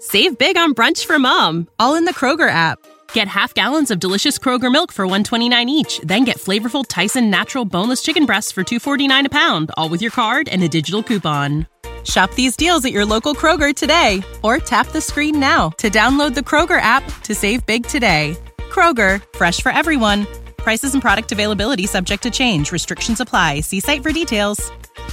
Save big on brunch for mom, all in the Kroger app. Get half gallons of delicious Kroger milk for $1.29 each. Then get flavorful Tyson natural boneless chicken breasts for $2.49 a pound, all with your card and a digital coupon. Shop these deals at your local Kroger today, or tap the screen now to download the Kroger app to save big today. Kroger, fresh for everyone. Prices and product availability subject to change. Restrictions apply. See site for details.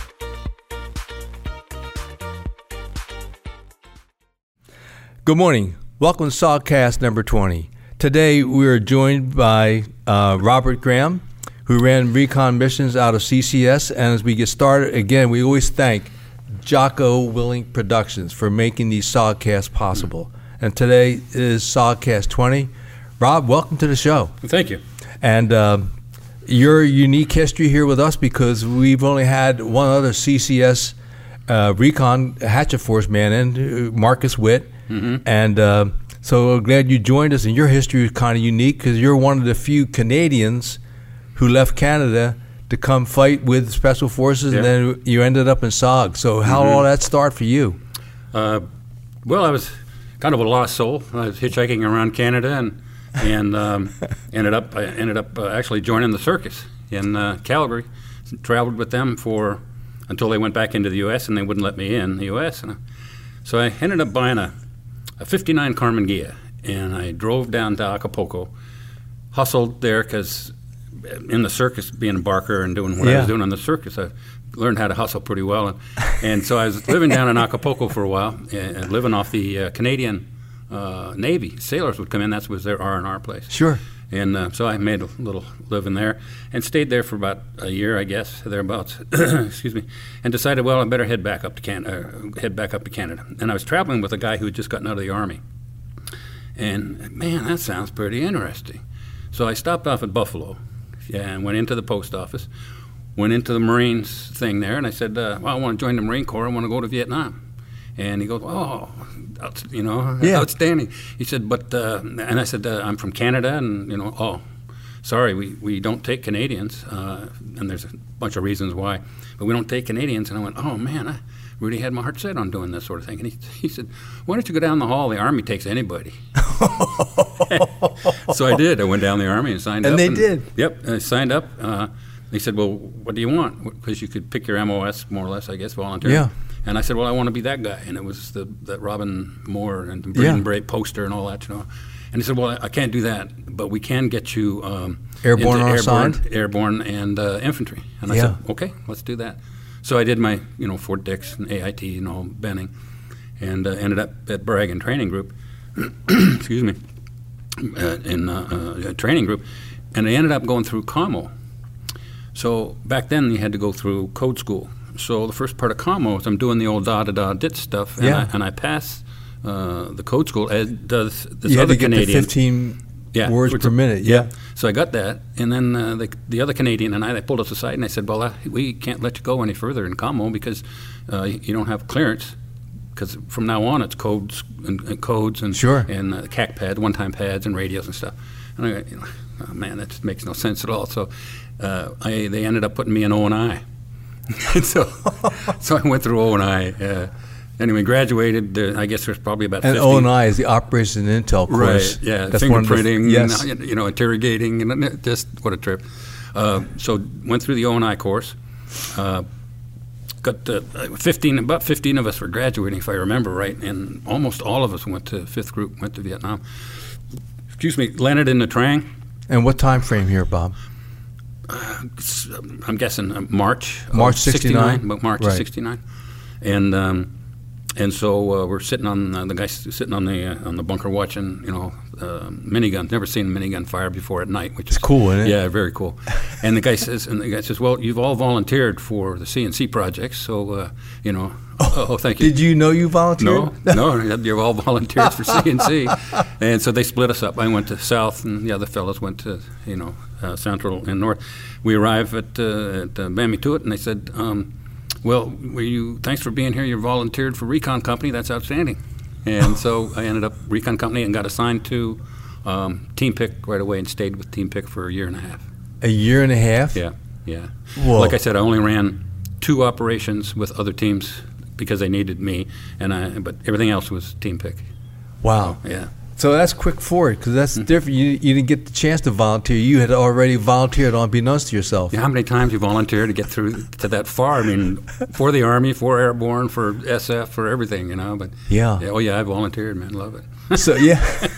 Good morning. Welcome to Sawcast number 20. Today we are joined by Robert Graham, who ran recon missions out of CCS. And as we get started, again, we always thank Jocko Willink Productions for making these Sawcasts possible. And today is Sawcast 20. Rob, welcome to the show. Thank you. And your unique history here with us, because we've only had one other CCS recon Hatchet Force man in, Marcus Witt. Mm-hmm. And so glad you joined us, and your history is kind of unique because you're one of the few Canadians who left Canada to come fight with Special Forces, and then you ended up in SOG. So how all that start for you? Well, I was kind of a lost soul. I was hitchhiking around Canada and ended up actually joining the circus in Calgary. Traveled with them until they went back into the U.S. and they wouldn't let me in the U.S. So I ended up buying a 59 Carmen Ghia, and I drove down to Acapulco, hustled there because in the circus, being a barker and doing what I was doing in the circus, I learned how to hustle pretty well. And so I was living down in Acapulco for a while, and living off the Canadian Navy. Sailors would come in. That was their R&R place. Sure. And so I made a little living there and stayed there for about a year, I guess, thereabouts. Excuse me. And decided, well, I better head back up to Canada. And I was traveling with a guy who had just gotten out of the Army. And, man, that sounds pretty interesting. So I stopped off at Buffalo and went into the post office, went into the Marines thing there, and I said, well, I want to join the Marine Corps. I want to go to Vietnam. And he goes, outstanding. He said, but, and I said, I'm from Canada, and, sorry, we don't take Canadians, and there's a bunch of reasons why, but we don't take Canadians. And I went, oh, man, I really had my heart set on doing this sort of thing. And he said, why don't you go down the hall? The Army takes anybody. So I did. I went down the Army and signed up. And they did? Yep, I signed up. They said, well, what do you want? Because you could pick your MOS, more or less, I guess, volunteer. Yeah. And I said, well, I want to be that guy. And it was that Robin Moore and the Breeden Bray poster and all that, And he said, well, I can't do that, but we can get you airborne and infantry. And I said, okay, let's do that. So I did my, Fort Dix and AIT and all Benning, and ended up at Bragg Training Group, excuse me, in a training group, and I ended up going through COMO. So back then you had to go through code school. So the first part of COMO is I'm doing the old dit stuff, and I pass the code school, as does this other Canadian. You had to get the 15 words per minute, So I got that, and then the other Canadian and I, they pulled us aside, and I said, well, we can't let you go any further in COMO because you don't have clearance, because from now on it's codes and CAC pad, one-time pads and radios and stuff. And I go, oh, man, that just makes no sense at all. So they ended up putting me in O&I. so I went through O&I. Anyway, graduated. I guess there's probably about 50. And O&I is the Operations and Intel course. Right, yeah. That's fingerprinting, and, interrogating, and just what a trip. So went through the O&I course. Got about 15 of us were graduating, if I remember right, and almost all of us went to 5th Group, went to Vietnam. Excuse me, landed in Nha Trang. And what time frame here, Bob? I'm guessing March 69? But March of 69. And so we're sitting on the guy sitting on the bunker watching, miniguns. Never seen a minigun fire before at night, which is cool, isn't it? Yeah, very cool. And the guy says, well, you've all volunteered for the CNC projects, so thank you. Did you know you volunteered? No, you've all volunteered for CNC. And so they split us up. I went to South, and the other fellows went to Central and North. We arrived at Bamituit, and they said, well, thanks for being here. You volunteered for Recon Company. That's outstanding. And so I ended up Recon Company and got assigned to Team Pick right away and stayed with Team Pick for a year and a half. A year and a half? Yeah. Whoa. Like I said, I only ran 2 operations with other teams because they needed me, but everything else was Team Pick. Wow. Yeah. So that's quick forward, because that's different. You didn't get the chance to volunteer. You had already volunteered unbeknownst to yourself. Yeah, how many times you volunteered to get through to that far? I mean, for the Army, for Airborne, for SF, for everything, you know. But Yeah. oh yeah, I volunteered, man. Love it. So yeah.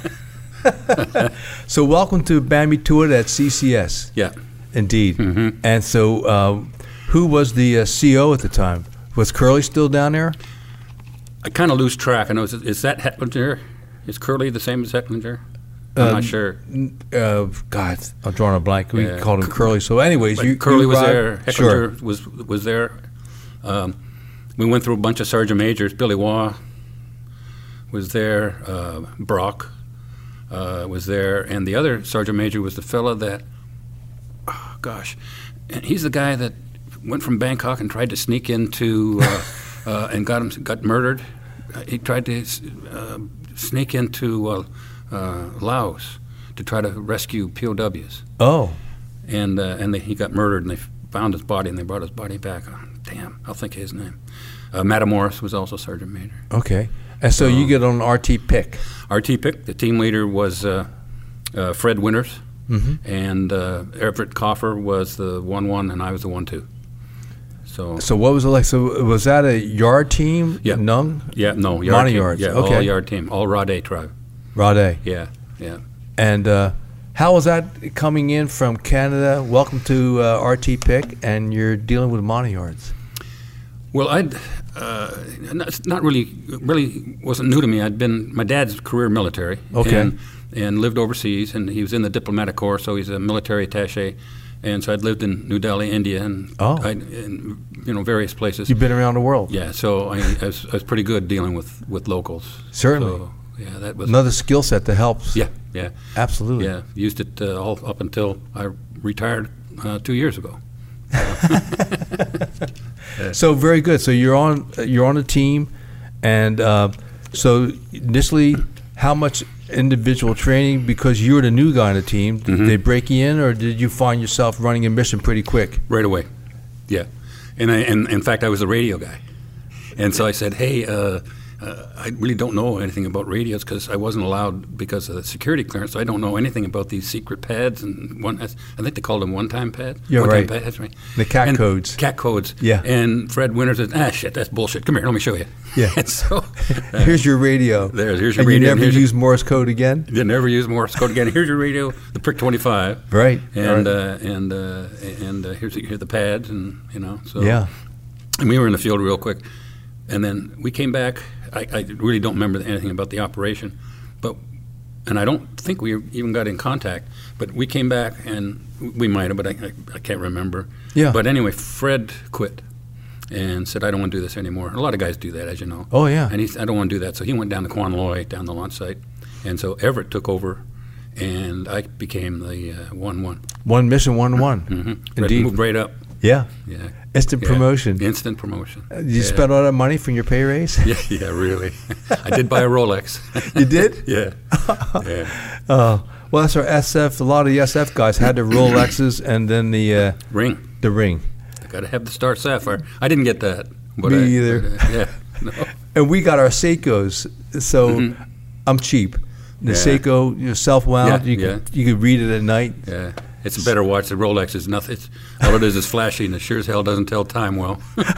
So welcome to Bambi Tour at CCS. Yeah. Indeed. And so who was the CO at the time? Was Curly still down there? I kind of lose track. I know, is that Hecklinger? Is Curly the same as Hecklinger? I'm not sure. God, I'm drawing a blank. We Yeah. called him Curly. So anyways, But you Curly was arrived- there. Hecklinger was there. We went through a bunch of sergeant majors. Billy Waugh was there. Brock was there, and the other sergeant major was the fella that, oh gosh, and he's the guy that went from Bangkok and tried to sneak into and got murdered. He tried to sneak into Laos to try to rescue POWs. Oh, And he got murdered, and they found his body, and they brought his body back. Oh, damn, I'll think of his name. Matamoros was also sergeant major. okay. And so you get on RT pick. RT pick. The team leader was Fred Winters, and Everett Coffer was the 1-1, and I was the 1-2. So what was it like? So was that a yard team? Yeah. Nung? Yeah, no, yard Monte team. yards. Yeah, Okay. all yard team, all Rade tribe. Rade. Yeah, yeah. And how was that coming in from Canada? Welcome to RT pick, and you're dealing with Monte yards. Well, not really wasn't new to me. My dad's career military. Okay. And lived overseas, and he was in the diplomatic corps, so he's a military attaché. And so I'd lived in New Delhi, India, and in various places. You've been around the world. Yeah, so I was pretty good dealing with locals. Certainly. So, yeah, that was Another skill set that helps. Yeah, yeah, Absolutely. yeah. Used it all up until I retired 2 years ago. So very good. So you're on a team, and so initially, how much individual training? Because you were the new guy on the team. Did they break you in, or did you find yourself running a mission pretty quick? Right away, yeah. And in fact, I was a radio guy, and so I said, "Hey, I really don't know anything about radios because I wasn't allowed because of the security clearance. So I don't know anything about these secret pads and I think they called them one-time pads. You're one-time right. Pads, right. The CAT codes. CAT codes. Yeah. And Fred Winters said, shit, that's bullshit. Come here, let me show you. Yeah. And so Here's your radio. here's your and radio. you never Here's use Morse code again? You never use Morse code again. Here's your radio, the Prick 25. Right. And Right. here's the pads, and so Yeah. And we were in the field real quick, and then we came back. I really don't remember anything about the operation, and I don't think we even got in contact. But we came back, and we might have, but I can't remember. Yeah. But anyway, Fred quit and said, "I don't want to do this anymore." And a lot of guys do that, as you know. Oh, yeah. And I don't want to do that. So he went down to Quan Loy, down the launch site, and so Everett took over, and I became the 1-1. One mission, 1-1. Mm-hmm. Indeed. Moved right up. Yeah. Yeah. Instant Yeah. promotion. Instant promotion. Did you spend all that money from your pay raise? Yeah, really. I did buy a Rolex. You did? Yeah. Yeah. Well, that's our SF. A lot of the SF guys had the Rolexes and then the Ring. ring. I got to have the Star Sapphire. I didn't get that. But Me either. Yeah. No. And we got our Seikos, so I'm cheap. The Yeah. Seiko, self-wound. Yeah, You could read it at night. Yeah. It's a better watch. The Rolex is nothing. All it is flashy, and it sure as hell doesn't tell time well.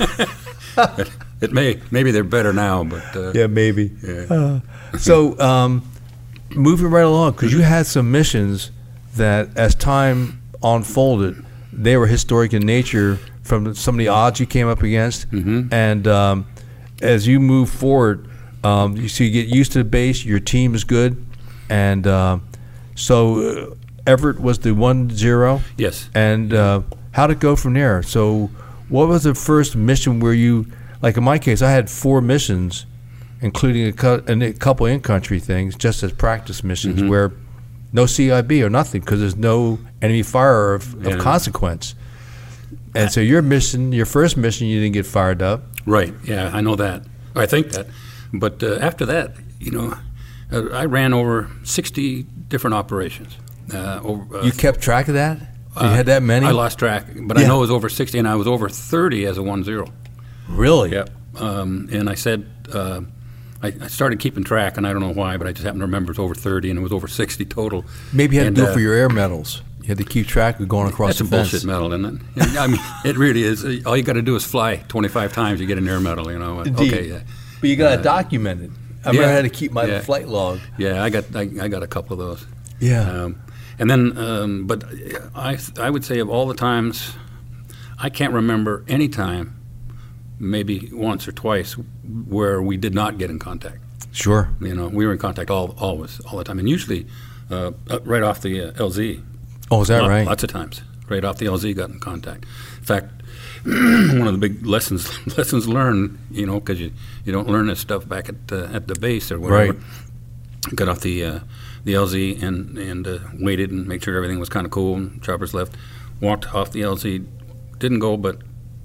Maybe they're better now, but Yeah, maybe. Yeah. So moving right along, because you had some missions that, as time unfolded, they were historic in nature from some of the odds you came up against, and as you move forward, you get used to the base. Your team is good, and so Everett was the 1-0. Yes. And how'd it go from there? So what was the first mission where you, like in my case, I had 4 missions, including a couple in-country things, just as practice missions, where no CIB or nothing, because there's no enemy fire of consequence. And so your first mission, you didn't get fired up. Right. Yeah, I know that. I think that. But after that, I ran over 60 different operations. You kept track of that? You had that many? I lost track, but I know it was over 60, and I was over 30 as a 1-0. Really? Yep. And I said I started keeping track, and I don't know why, but I just happen to remember it was over 30, and it was over 60 total. Maybe you had to do it for your air medals. You had to keep track of going across the fence. That's a bullshit medal, isn't it? I mean, it really is. All you got to do is fly 25 times, you get an air medal, you know. Indeed. Okay, yeah. But you got to document it. I remember I had to keep my flight log. Yeah, I got a couple of those. Yeah. And then, but I would say of all the times, I can't remember any time, maybe once or twice, where we did not get in contact. Sure. You know, we were in contact always, all the time, and usually right off the LZ. Oh, is that right? Lots of times, right off the LZ, got in contact. In fact, one of the big lessons learned, you know, because you don't learn this stuff back at the base or whatever. Right. Got off the LZ and waited and made sure everything was kind of cool. And choppers left. Walked off the LZ, didn't go but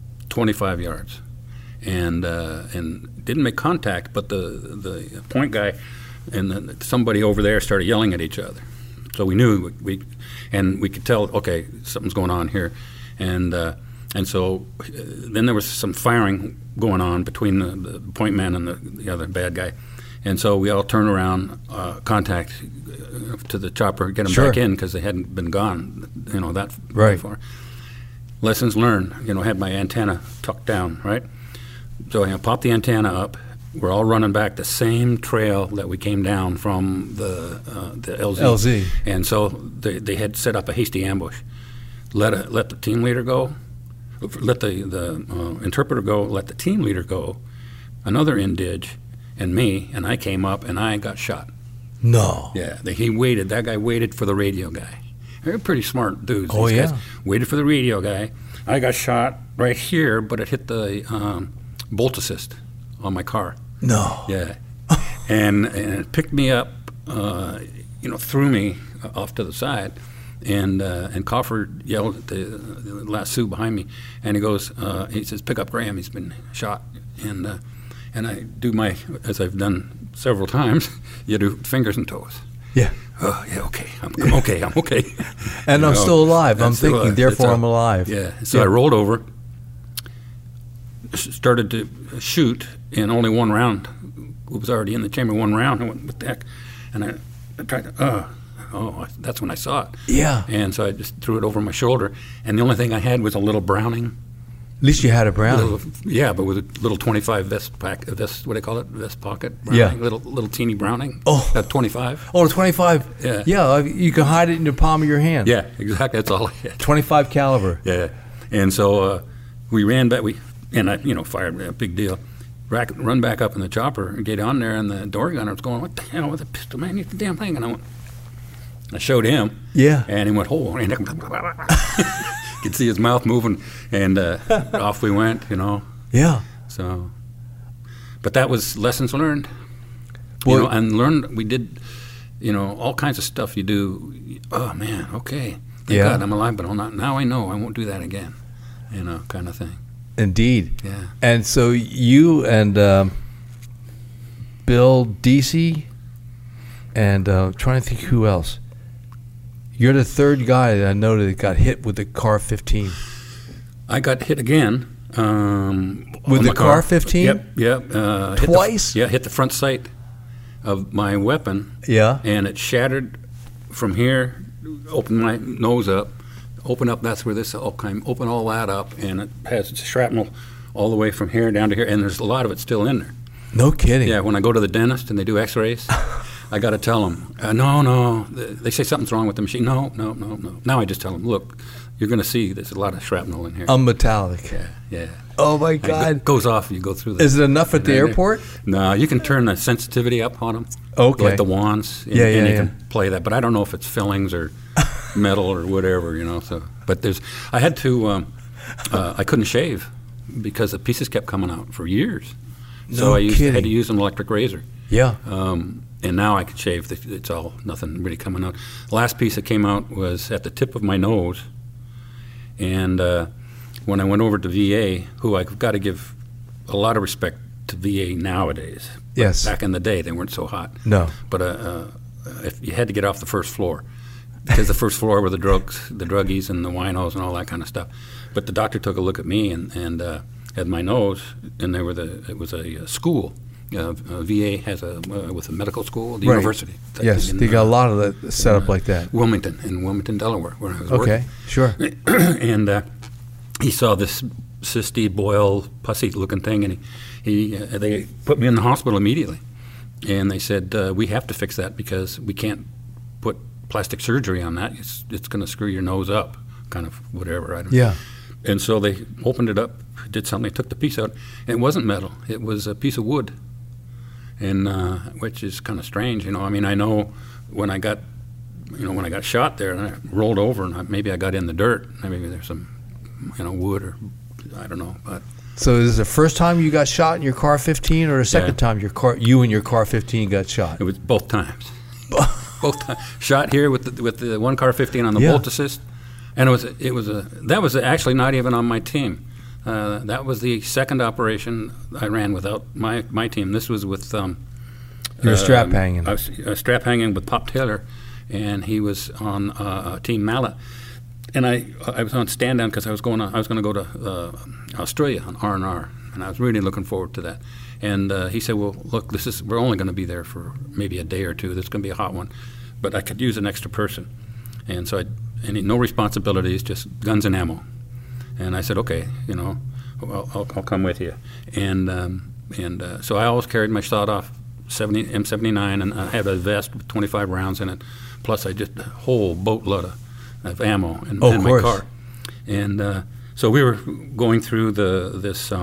25 yards, and didn't make contact. But the point guy and somebody over there started yelling at each other. So we knew we could tell, okay, something's going on here, and so then there was some firing going on between the point man and the other bad guy, and so we all turned around, contact to the chopper, get them back in because they hadn't been gone, you know, that far. Lessons learned, you know, had my antenna tucked down, right? So I popped the antenna up. We're all running back the same trail that we came down from the LZ. And so they had set up a hasty ambush. Let the team leader go, let the interpreter go, let the team leader go, another indig, and me, and I came up and I got shot. No. Yeah, that guy waited for the radio guy. They're pretty smart dudes. Oh, these yeah. guys waited for the radio guy. I got shot right here, but it hit the bolt assist on my car. No. Yeah. and it picked me up, you know, threw me off to the side, and Crawford yelled at the lasso behind me, and he goes, he says, "Pick up Graham, he's been shot." And I do my, as I've done several times, you do fingers and toes. Yeah. Oh, yeah, okay. I'm okay. And I'm still alive. I'm thinking, alive. therefore I'm alive. Yeah. So I rolled over, started to shoot, and only one round. It was already in the chamber, one round. I went, what the heck? And I tried to, that's when I saw it. Yeah. And so I just threw it over my shoulder, and the only thing I had was a little Browning. At least you had a Browning. But with a little 25 vest what do they call it? Vest pocket? Browning, yeah. Little teeny Browning. Oh. 25. Oh, 25. Yeah. Yeah, you can hide it in the palm of your hand. Yeah, exactly. That's all I had. 25 caliber. Yeah. And so we ran back. I fired a big deal. Run back up in the chopper and get on there, and the door gunner was going, "What the hell with a pistol, man? You the damn thing!" And I showed him. Yeah. And he went, "Oh!" And could see his mouth moving, and off we went. You know. Yeah. So, but that was lessons learned. Well, and learned. We did, all kinds of stuff you do. Oh man, okay. Thank God I'm alive, but I'm not. Now I know I won't do that again. Kind of thing. Indeed. Yeah. And so you and Bill Deasy and trying to think who else. You're the third guy that I know that got hit with the Car 15. I got hit again. With the Car 15? Yep. Twice? Hit the front sight of my weapon. Yeah. And it shattered from here, opened my nose up. Open up, that's where this all came. Open all that up, and it has shrapnel all the way from here down to here, and there's a lot of it still in there. No kidding. Yeah, when I go to the dentist and they do x-rays, I got to tell them, no. They say something's wrong with the machine. No. Now I just tell them, look, you're going to see there's a lot of shrapnel in here. Metallic. Yeah. Oh, my God. It goes off, you go through that. Is it enough at the airport? No, you can turn the sensitivity up on them. Okay. Like the wands. And you can play that. But I don't know if it's fillings or metal or whatever, So, but I had to, I couldn't shave because the pieces kept coming out for years. So I had to use an electric razor. Yeah. And now I can shave. It's all nothing really coming out. The last piece that came out was at the tip of my nose. And when I went over to VA, who I've got to give a lot of respect to VA nowadays. Yes. Back in the day, they weren't so hot. No. But if you had to get off the first floor, because the first floor were the druggies and the winos and all that kind of stuff. But the doctor took a look at me and at my nose, and it was a school VA has with a medical school, the Right. university. Yes, in, they got a lot of that set up like that. Wilmington, Delaware, where I was working. Okay, sure. And he saw this cysty, boil, pussy-looking thing, and they put me in the hospital immediately. And they said, we have to fix that because we can't put plastic surgery on that. It's going to screw your nose up, kind of whatever. I don't know. Yeah. And so they opened it up, did something, took the piece out. And it wasn't metal. It was a piece of wood, and which is kind of strange. I mean, I know when I got shot there and I rolled over and maybe I got in the dirt. Maybe there's some, wood or I don't know. But So is this the first time you got shot in your car 15, or the second time you and your car 15 got shot? it was both times. Both times. Shot here with the one car 15 on the Yeah. bolt assist, and that was actually not even on my team. That was the second operation I ran without my team. This was with Your strap hanging. I was strap hanging with Pop Taylor, and he was on Team Mallet. And I was on stand down because I was going to go to Australia on R&R, and I was really looking forward to that. And he said, "Well, look, we're only going to be there for maybe a day or two. This is going to be a hot one, but I could use an extra person." And so no responsibilities, just guns and ammo. And I said, "Okay, I'll come with you." And so I always carried my sawed-off M79, and I had a vest with 25 rounds in it. Plus, I just a whole boatload of ammo in my car. And so we were going through this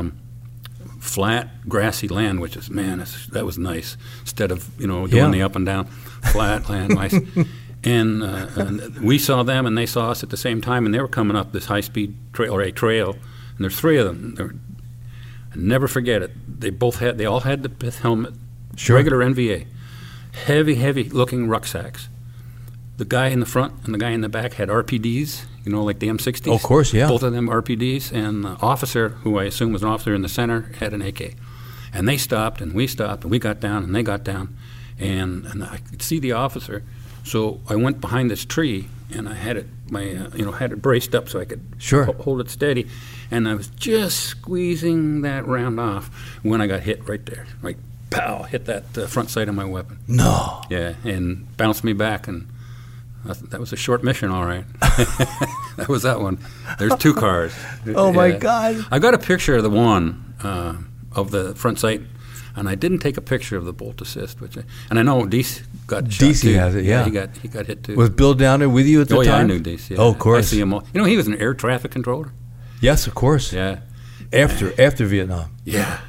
flat, grassy land, which is, that was nice. Instead of, doing the up and down, flat land, nice. And we saw them, and they saw us at the same time, and they were coming up this high-speed trail, and there's three of them. I'll never forget it. They all had the pith helmet, regular NVA, heavy-looking rucksacks. The guy in the front and the guy in the back had RPDs, like the M60s. Oh, of course, yeah. Both of them RPDs, and the officer, who I assume was an officer in the center, had an AK. And they stopped, and we stopped, and we got down, and they got down, and I could see the officer. So I went behind this tree, and I had it, had it braced up so I could hold it steady, and I was just squeezing that round off when I got hit right there, like pow, hit that front sight of my weapon. No. Yeah, and bounced me back, and that was a short mission, all right. That was that one. There's two cars. Oh, my God. I got a picture of the one of the front sight, and I didn't take a picture of the bolt assist. And I know Deese got shot Deese too. has it, yeah. He got hit too. Was Bill down there with you at the time? Oh, yeah, I knew Deese. Yeah. Oh, of course. I see him all. He was an air traffic controller. Yes, of course. Yeah. After Vietnam. Yeah.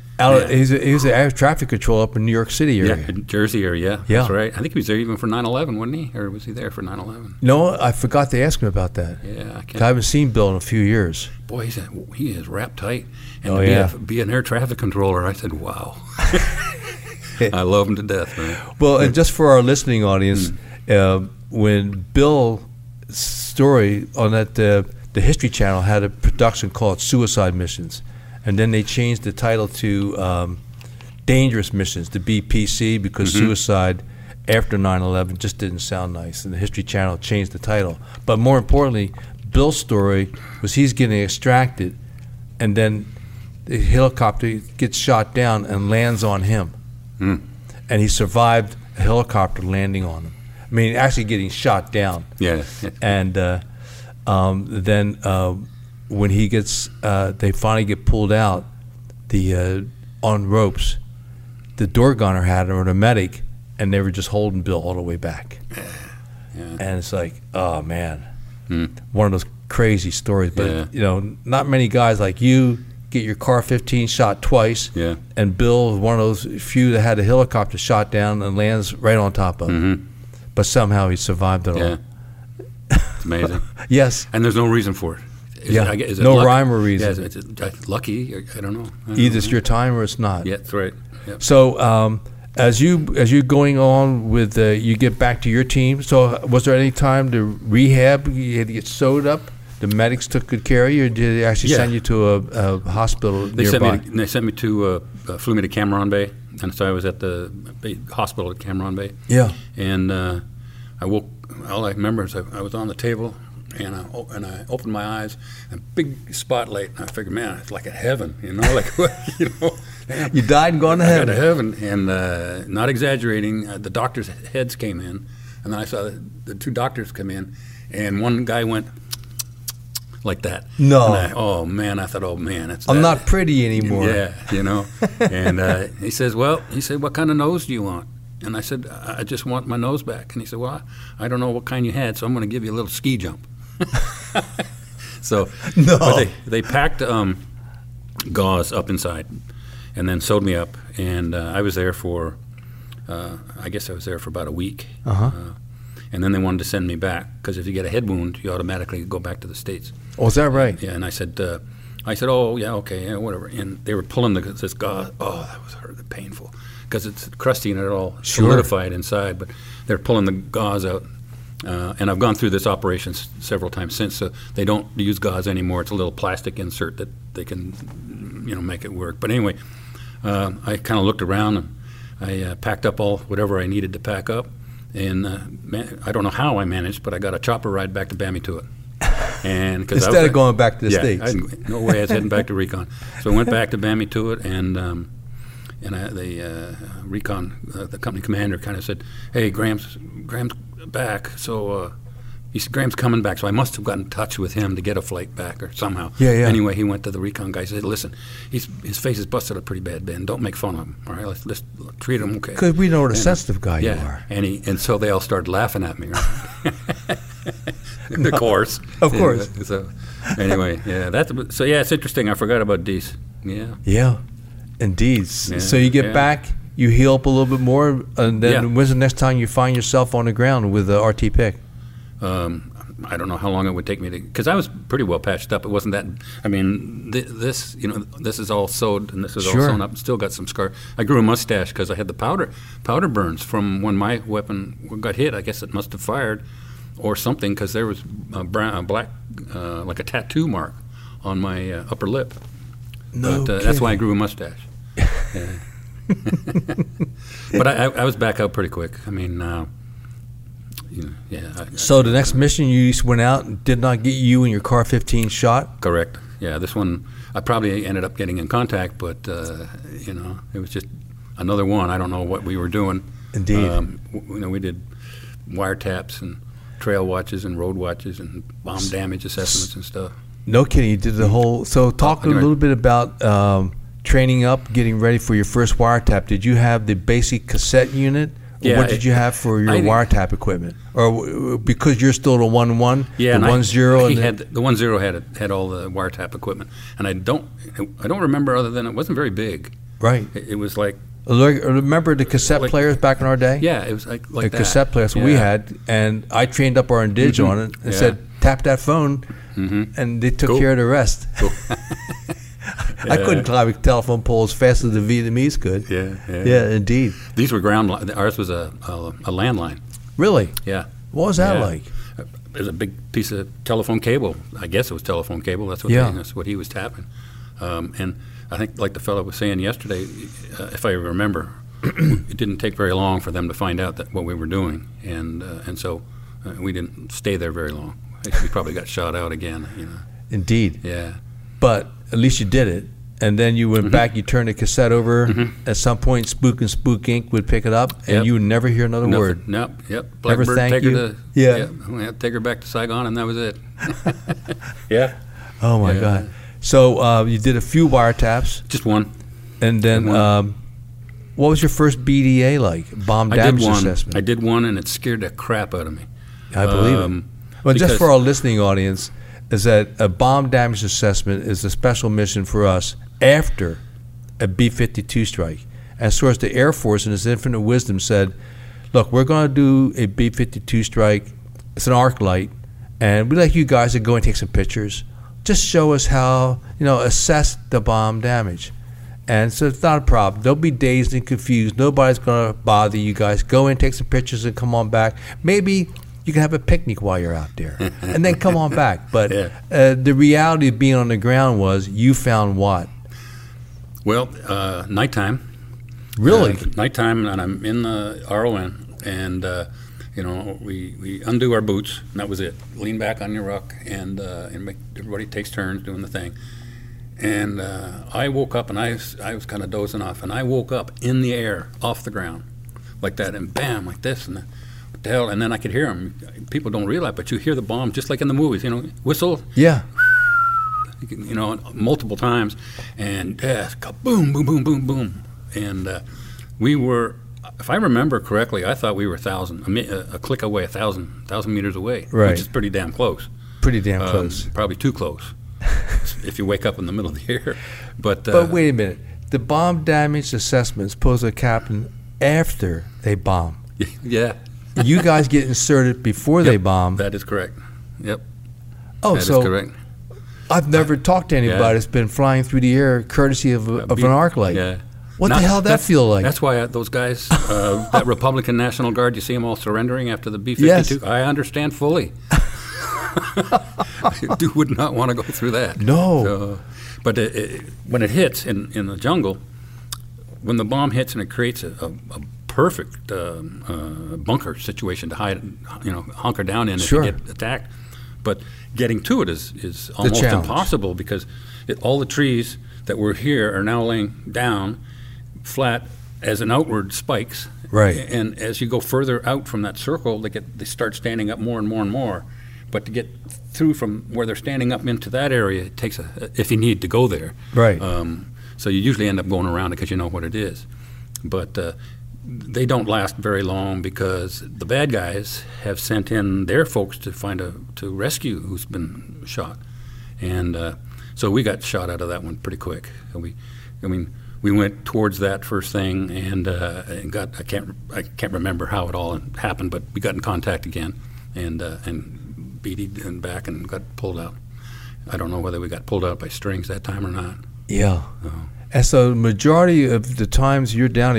He was an air traffic control up in New York City area. Yeah, Jersey area. Yeah. That's right. I think he was there even for 9/11, wasn't he? Or was he there for 9/11? No, I forgot to ask him about that. Yeah, I haven't seen Bill in a few years. Boy, he is wrapped tight. And be an air traffic controller, I said, wow. I love him to death, man. Well, and just for our listening audience, when Bill's story on that, the History Channel had a production called Suicide Missions, and then they changed the title to Dangerous Missions, the BPC, because suicide after 9/11 just didn't sound nice, and the History Channel changed the title. But more importantly, Bill's story was he's getting extracted, and then the helicopter gets shot down and lands on him. And he survived a helicopter landing on him. I mean, actually getting shot down. Yeah. And then when he gets, they finally get pulled out, on ropes, the door gunner had him, or the medic, and they were just holding Bill all the way back. Yeah. And it's like, oh man, one of those crazy stories. But not many guys like you get your car 15 shot twice. Yeah. And Bill was one of those few that had a helicopter shot down and lands right on top of him. But somehow he survived it all. It's amazing. Yes. And there's no reason for it. Is it no luck? rhyme or reason. Yeah, is it lucky? I don't know. Either it's your time or it's not. Yeah, that's right. Yep. So as you going on with, you get back to your team, so was there any time to rehab? You had to get sewed up? The medics took good care of you, or did they actually send you to a hospital nearby? They flew me to Cameron Bay, and so I was at the hospital at Cameron Bay. Yeah. And I woke, all I remember is I was on the table, and I opened my eyes, and big spotlight, and I figured, man, it's like a heaven, you know, like damn. You died and gone to heaven. I got to heaven, and not exaggerating, the doctors' heads came in, and then I saw the two doctors come in, and one guy went like that. No. And I thought, oh man, I'm not pretty anymore. Yeah, you know. And he said, what kind of nose do you want? And I said, I just want my nose back. And he said, well, I don't know what kind you had, so I'm going to give you a little ski jump. So, no. But they packed gauze up inside and then sewed me up. And I was there for, I guess I was there for about a week. And then they wanted to send me back because if you get a head wound, you automatically go back to the States. Oh, is that right? Yeah, and I said, oh, yeah, okay, yeah, whatever. And they were pulling this gauze. Oh, that was painful because it's crusty and it all solidified inside. But they're pulling the gauze out. And I've gone through this operation several times since, so they don't use gauze anymore. It's a little plastic insert that they can, make it work. But anyway, I kind of looked around and I packed up whatever I needed to pack up. And I don't know how I managed, but I got a chopper ride back to Bamituit. And instead of going back to the States, no way I was heading back to Recon. So I went back to Bamituit, and the Recon, the company commander, kind of said, "Hey, Graham's back." So he said, "Graham's coming back." So I must have gotten in touch with him to get a flight back or somehow. Yeah. Anyway, he went to the Recon guy. He said, "Listen, his face is busted up pretty bad, Ben. Don't make fun of him. All right, let's treat him okay." Because we know what a sensitive guy you are. And so they all started laughing at me. Right? Of course. So anyway, yeah, it's interesting. I forgot about Dees. Yeah. Yeah, indeed. Yeah, so you get back, you heal up a little bit more, and then when's the next time you find yourself on the ground with the RT pick? I don't know how long it would take me to, because I was pretty well patched up. It wasn't that. I mean, this is all sewed and this is all sewn up. Still got some scar. I grew a mustache because I had the powder burns from when my weapon got hit. I guess it must have fired or something because there was a black, like a tattoo mark on my upper lip. No, but that's why I grew a mustache. Yeah. But I was back out pretty quick. I mean. So the next mission you went out and did not get you and your Car 15 shot? Correct. Yeah, this one I probably ended up getting in contact, but it was just another one. I don't know what we were doing. Indeed. We did wiretaps and trail watches and road watches and bomb damage assessments and stuff. No kidding. You did the whole. So talk a little bit about training up, getting ready for your first wiretap. Did you have the basic cassette unit? Yeah, what did you have for your wiretap equipment? Or because you're still the 1-1, the 1-0? The 1-0 had all the wiretap equipment, and I don't remember other than it wasn't very big. Right. It was like. Remember the cassette players back in our day? Yeah, it was like the cassette players we had, and I trained up our indigs on it and said, tap that phone, and they took care of the rest. Cool. I couldn't climb a telephone pole as fast as the Vietnamese could. Yeah, indeed. These were ground line. Ours was a landline. Really? Yeah. What was that like? It was a big piece of telephone cable. I guess it was telephone cable. That's what he was tapping. And I think, like the fellow was saying yesterday, if I remember, it didn't take very long for them to find out that what we were doing, and so we didn't stay there very long. We probably got shot out again. Indeed. Yeah. But at least you did it, and then you went back. You turned the cassette over. At some point, Spook and Spook Inc. would pick it up, and you would never hear another word. Nope. Yep. Never thank you. Take her back to Saigon, and that was it. Yeah. Oh my God. So you did a few wiretaps. Just one. And then, what was your first BDA like? Bomb damage assessment. I did one, and it scared the crap out of me. I believe it. Well, just for our listening audience, is that a bomb damage assessment is a special mission for us after a B-52 strike. And so as the Air Force in its infinite wisdom said, look, we're going to do a B-52 strike. It's an arc light, and we'd like you guys to go and take some pictures. Just show us how, assess the bomb damage. And so it's not a problem. Don't be dazed and confused. Nobody's going to bother you guys. Go in, take some pictures, and come on back. Maybe you can have a picnic while you're out there, and then come on back. But the reality of being on the ground was you found what? Well, nighttime. Really? Nighttime, and I'm in the RON, and we undo our boots, and that was it. Lean back on your ruck, and make, everybody takes turns doing the thing. And I woke up, and I was kind of dozing off, and I woke up in the air, off the ground, like that, and bam, like this, and what the hell? And then I could hear them. People don't realize, but you hear the bomb just like in the movies, whistle. Yeah. Multiple times, and boom, boom, boom, boom, boom, and we were. If I remember correctly, I thought we were a click away, 1,000 meters away, right. Which is pretty damn close. Pretty damn close. Probably too close if you wake up in the middle of the air. But wait a minute. The bomb damage assessments pose a captain after they bomb. Yeah. You guys get inserted before they bomb. That is correct. Yep. Oh, that so is correct. I've never talked to anybody that's been flying through the air courtesy of an arc light. Yeah. What the hell did that feel like? That's why those guys, that Republican National Guard, you see them all surrendering after the B-52. Yes. I understand fully. You would not want to go through that. No. So, but when it hits in the jungle, when the bomb hits and it creates a perfect bunker situation to hide, hunker down in Sure. if you get attacked. But getting to it is almost impossible because all the trees that were here are now laying down flat as an outward spikes. Right. And as you go further out from that circle, they start standing up more and more and more. But to get through from where they're standing up into that area, it takes if you need to go there. Right. So you usually end up going around it because you know what it is. But they don't last very long because the bad guys have sent in their folks to rescue who's been shot. And so we got shot out of that one pretty quick. And we went towards that first thing and got I can't remember how it all happened, but we got in contact again and beated and back and got pulled out. I don't know whether we got pulled out by strings that time or not. Yeah. And so the majority of the times you're down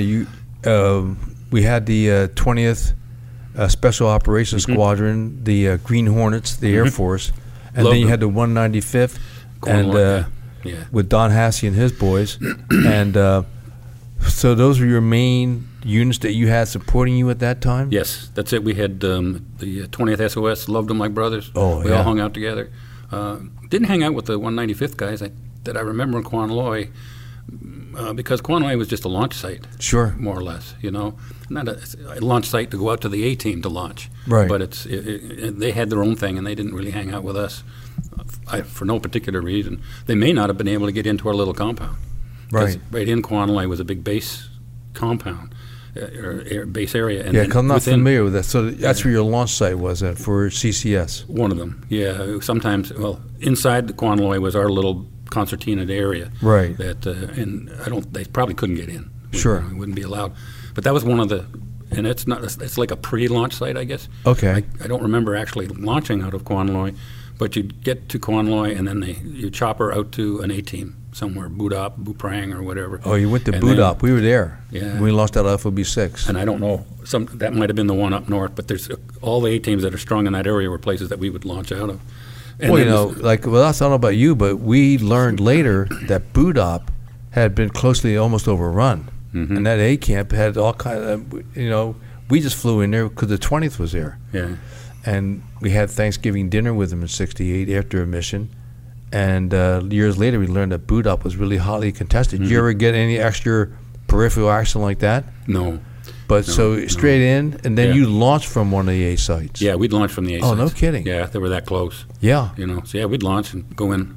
we had the 20th Special Operations Squadron, the Green Hornets, the Air Force, and then you had the 195th. Cornwall, with Don Hassey and his boys. And so those were your main units that you had supporting you at that time? Yes, that's it. We had the 20th SOS, loved them like brothers. Oh, we all hung out together. Didn't hang out with the 195th guys that I remember in Quanloy because Quanloy was just a launch site. Sure. More or less, Not a launch site to go out to the A-team to launch. Right. But they had their own thing, and they didn't really hang out with us for no particular reason. They may not have been able to get into our little compound. Right. Right in Quanloy was a big base compound, or base area. And because I'm not familiar with that. So that's where your launch site was at for CCS? One of them, yeah. Sometimes, inside the Quanloy was our little concertina area. Right. That and they probably couldn't get in. Sure. We wouldn't be allowed. But that was one of the, and it's like a pre-launch site, I guess. Okay. I don't remember actually launching out of Quanloy, but you'd get to Quanloy and then you chopper out to an A-team somewhere, Budap, Buprang, or whatever. Oh, you went to Budap. We were there. Yeah. We lost out of FOB 6. And I don't know, that might have been the one up north, but there's all the A-teams that are strung in that area were places that we would launch out of. And I don't know about you, but we learned later that Budap had been closely almost overrun. Mm-hmm. And that A camp had all kind of, we just flew in there because the 20th was there. Yeah. And we had Thanksgiving dinner with them in '68 after a mission. And years later, we learned that Budap was really hotly contested. Did you ever get any extra peripheral action like that? No. But straight in, and then you launched from one of the A sites. Yeah, we'd launch from the A sites. Oh, no kidding. Yeah, they were that close. Yeah. So we'd launch and go in,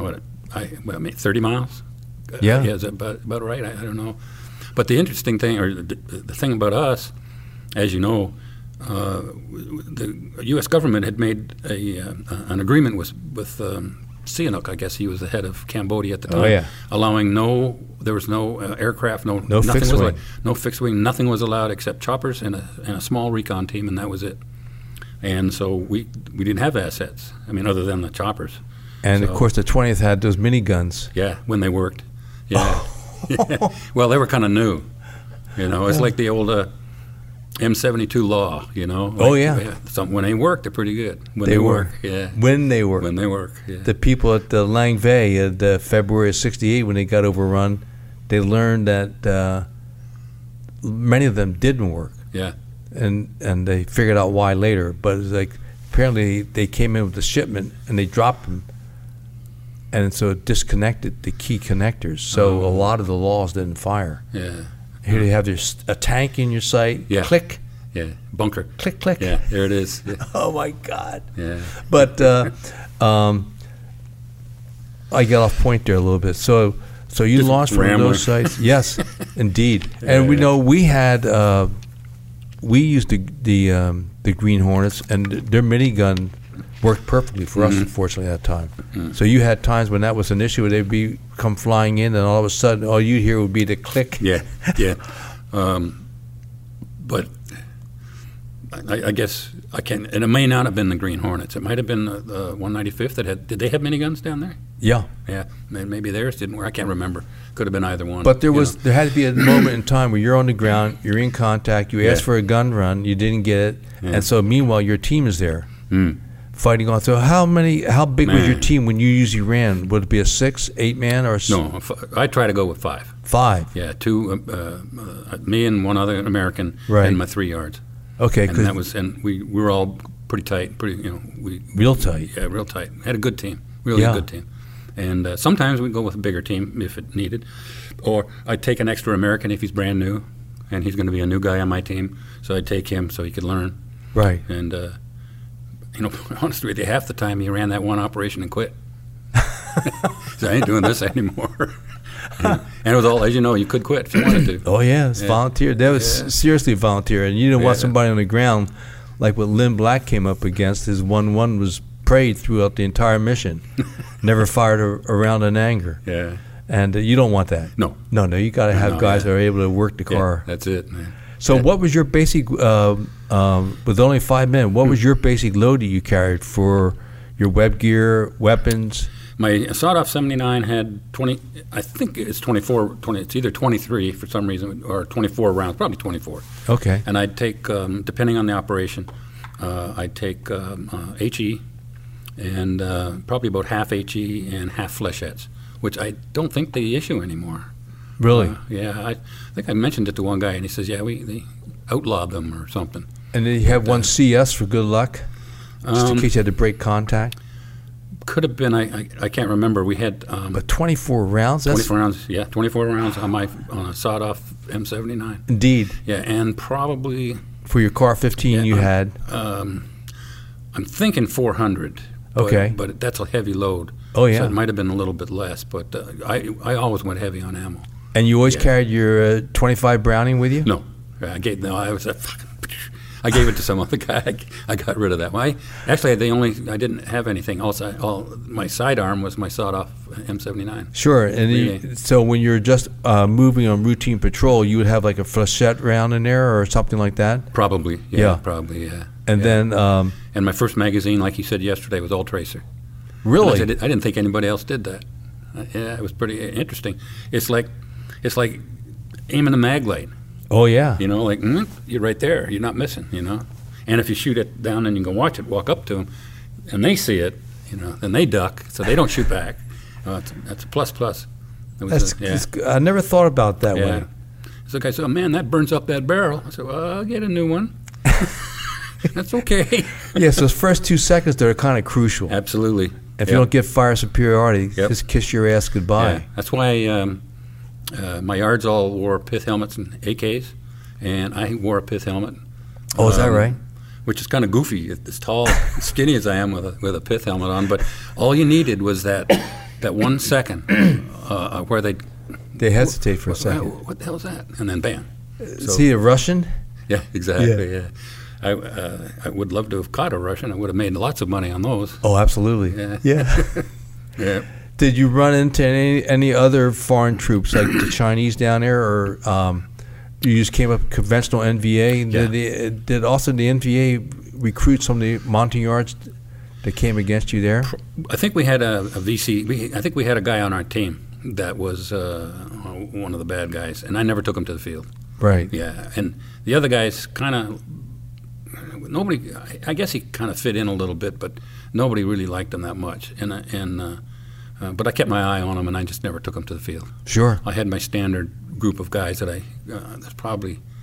30 miles? Yeah. Yeah, is that about right? I don't know. But the interesting thing, or the thing about us, as you know, the U.S. government had made an agreement with Sihanouk, I guess he was the head of Cambodia at the time, allowing there was no aircraft, nothing fixed was wing. No fixed wing, nothing was allowed except choppers and a small recon team, and that was it. And so we didn't have assets, other than the choppers. And, of course, the 20th had those miniguns. Yeah, when they worked. Yeah. Well, they were kind of new. It's like the old M72 law, Oh, yeah. When they work, they're pretty good. When they work, yeah. When they work. When they work, yeah. The people at the Lang Vey at February of '68, when they got overrun, they learned that many of them didn't work. Yeah. and they figured out why later. But it's like apparently they came in with the shipment and they dropped them, and so it disconnected the key connectors. So a lot of the laws didn't fire. Yeah. Here you have a tank in your sight. Yeah. Click. Yeah. Bunker. Click, click. Yeah. There it is. Yeah. Oh my God. Yeah. But I got off point there a little bit. So you Just launched from rambling. those sites? Yes, indeed. And we know we had we used the Green Hornets, and their minigun worked perfectly for us, unfortunately, at that time. So you had times when that was an issue, where they'd come flying in, and all of a sudden, all you'd hear would be the click. Yeah. Yeah. But I guess I can, and it may not have been the Green Hornets. It might have been the 195th that had. Did they have miniguns down there? Yeah. Yeah, maybe theirs didn't work. I can't remember. Could have been either one. But there you was know. there had to be a moment in time where you're on the ground, you're in contact, you asked for a gun run, you didn't get it, and so meanwhile your team is there fighting on. So how big was your team when you usually ran? Would it be a 6, 8 man or No, I try to go with 5. 5? Yeah, 2, me and one other American, Right. and my 3 yards. Okay, And that was, and we were all pretty tight, real tight. Yeah, real tight. Had a good team, really Yeah. good team. And sometimes we'd go with a bigger team if it needed. Or I'd take an extra American if he's brand new, and he's going to be a new guy on my team. So I'd take him so he could learn. Right. And, honestly with you, half the time he ran that one operation and quit. So I ain't doing this anymore. And it was all, as you know, you could quit if you wanted to. Oh yeah, it's volunteer. That was seriously volunteer, and you didn't want somebody on the ground like what Lynn Black came up against. His 1-1 was prayed throughout the entire mission, never fired around in anger. Yeah. And you don't want that. No. You got to have guys that are able to work the car. That's it, man. So what was your basic, with only 5 men, what was your basic load that you carried for your web gear, weapons? My sawed-off 79 had 20, I think it's 24, it's either 23 for some reason or 24 rounds, probably 24. Okay. And I'd take, depending on the operation, I'd take HE and probably about half HE and half flechettes, which I don't think they issue anymore. Really? Yeah, I think I mentioned it to one guy, and he says, yeah, they outlawed them or something. And then you have one CS for good luck, just in case you had to break contact? Could have been, I can't remember. We had... But 24 rounds? That's 24 rounds, yeah, 24 rounds on a sawed-off M79. Indeed. Yeah, and probably... For your car 15 you had? I'm thinking 400. Okay. But that's a heavy load. Oh, yeah. So it might have been a little bit less, but I always went heavy on ammo. And you always carried your 25 Browning with you? No. I gave it to some other guy. I got rid of that. I didn't have anything else. My sidearm was my sawed-off M79. Sure. And so when you're just moving on routine patrol, you would have like a flechette round in there or something like that? Probably. Yeah. Probably. Yeah. And then. And my first magazine, like you said yesterday, was All Tracer. Really? I didn't think anybody else did that. Yeah, it was pretty interesting. It's like aiming a mag light. Oh yeah. You're right there. You're not missing. And if you shoot it down and you can watch it, walk up to them, and they see it, then they duck, so they don't shoot back. That's a plus. I never thought about that way. So the guy said, "Oh man, that burns up that barrel." I said, "Well, I'll get a new one." That's okay. Yeah, so those first 2 seconds, they're kind of crucial. Absolutely. If you don't get fire superiority, just kiss your ass goodbye. Yeah. That's why my yards all wore pith helmets and AKs, and I wore a pith helmet. Oh, is that right? Which is kind of goofy, as tall, skinny as I am with a pith helmet on. But all you needed was that 1 second where they hesitate for a second. What the hell is that? And then bam. Is he a Russian? Yeah, exactly. Yeah. I would love to have caught a Russian. I would have made lots of money on those. Oh, absolutely. Yeah. Yeah. Did you run into any other foreign troops, like the Chinese down there, or you just came up conventional NVA? Yeah. Did also the NVA recruit some of the Montagnards that came against you there? I think we had a VC. I think we had a guy on our team that was one of the bad guys, and I never took him to the field. Right. Yeah, and the other guys kind of nobody. I guess he kind of fit in a little bit, but nobody really liked him that much. But I kept my eye on him, and I just never took him to the field. Sure. I had my standard group of guys that there's probably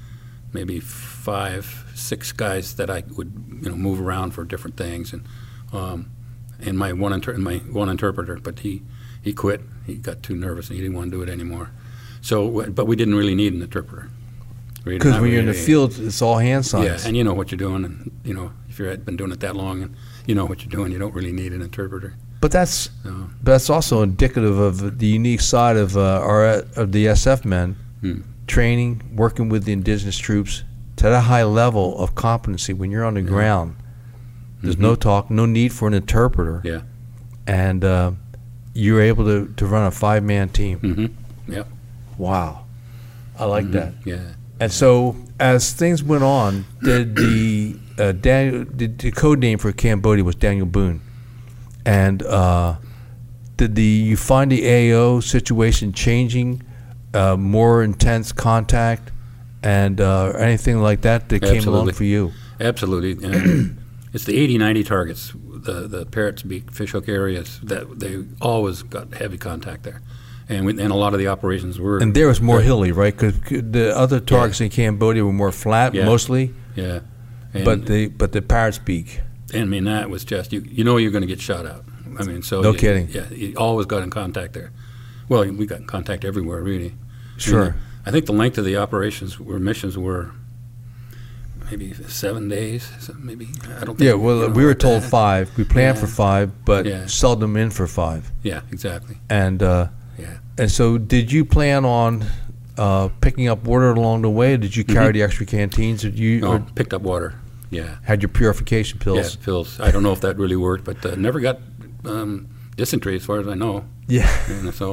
maybe 5, 6 guys that I would move around for different things, and my one interpreter, but he quit. He got too nervous and he didn't want to do it anymore. So, but we didn't really need an interpreter. Because when you're in the field, it's all hand signs. Yeah, and you know what you're doing, and if you've been doing it that long, and you know what you're doing, you don't really need an interpreter. But that's also indicative of the unique side of the SF men, training, working with the indigenous troops to that high level of competency. When you're on the ground, there's no talk, no need for an interpreter. Yeah, and you're able to run a 5-man team. Yep. Wow, I like that. Yeah. And so, as things went on, did the code name for Cambodia was Daniel Boone, and did you find the AO situation changing, more intense contact, and anything like that came along for you? Absolutely. It's the 80-90 targets, the Parrots Beak, Fishhook areas, that they always got heavy contact there. And a lot of the operations were. And there was more hilly, right? Because the other targets in Cambodia were more flat, mostly. Yeah. But the Parrots Beak. And I mean, that was just you're going to get shot out. I mean, so no kidding. Yeah, you always got in contact there. Well, we got in contact everywhere, really. Sure. I think the length of the missions were maybe 7 days. Maybe I don't think. Yeah. Well, we were told 5. We planned for 5, but seldom in for 5. Yeah. Exactly. And. And so, did you plan on picking up water along the way? Or did you carry the extra canteens? Picked up water. Yeah. Had your purification pills? Yeah, pills. I don't know if that really worked, but never got dysentery as far as I know. Yeah. And so,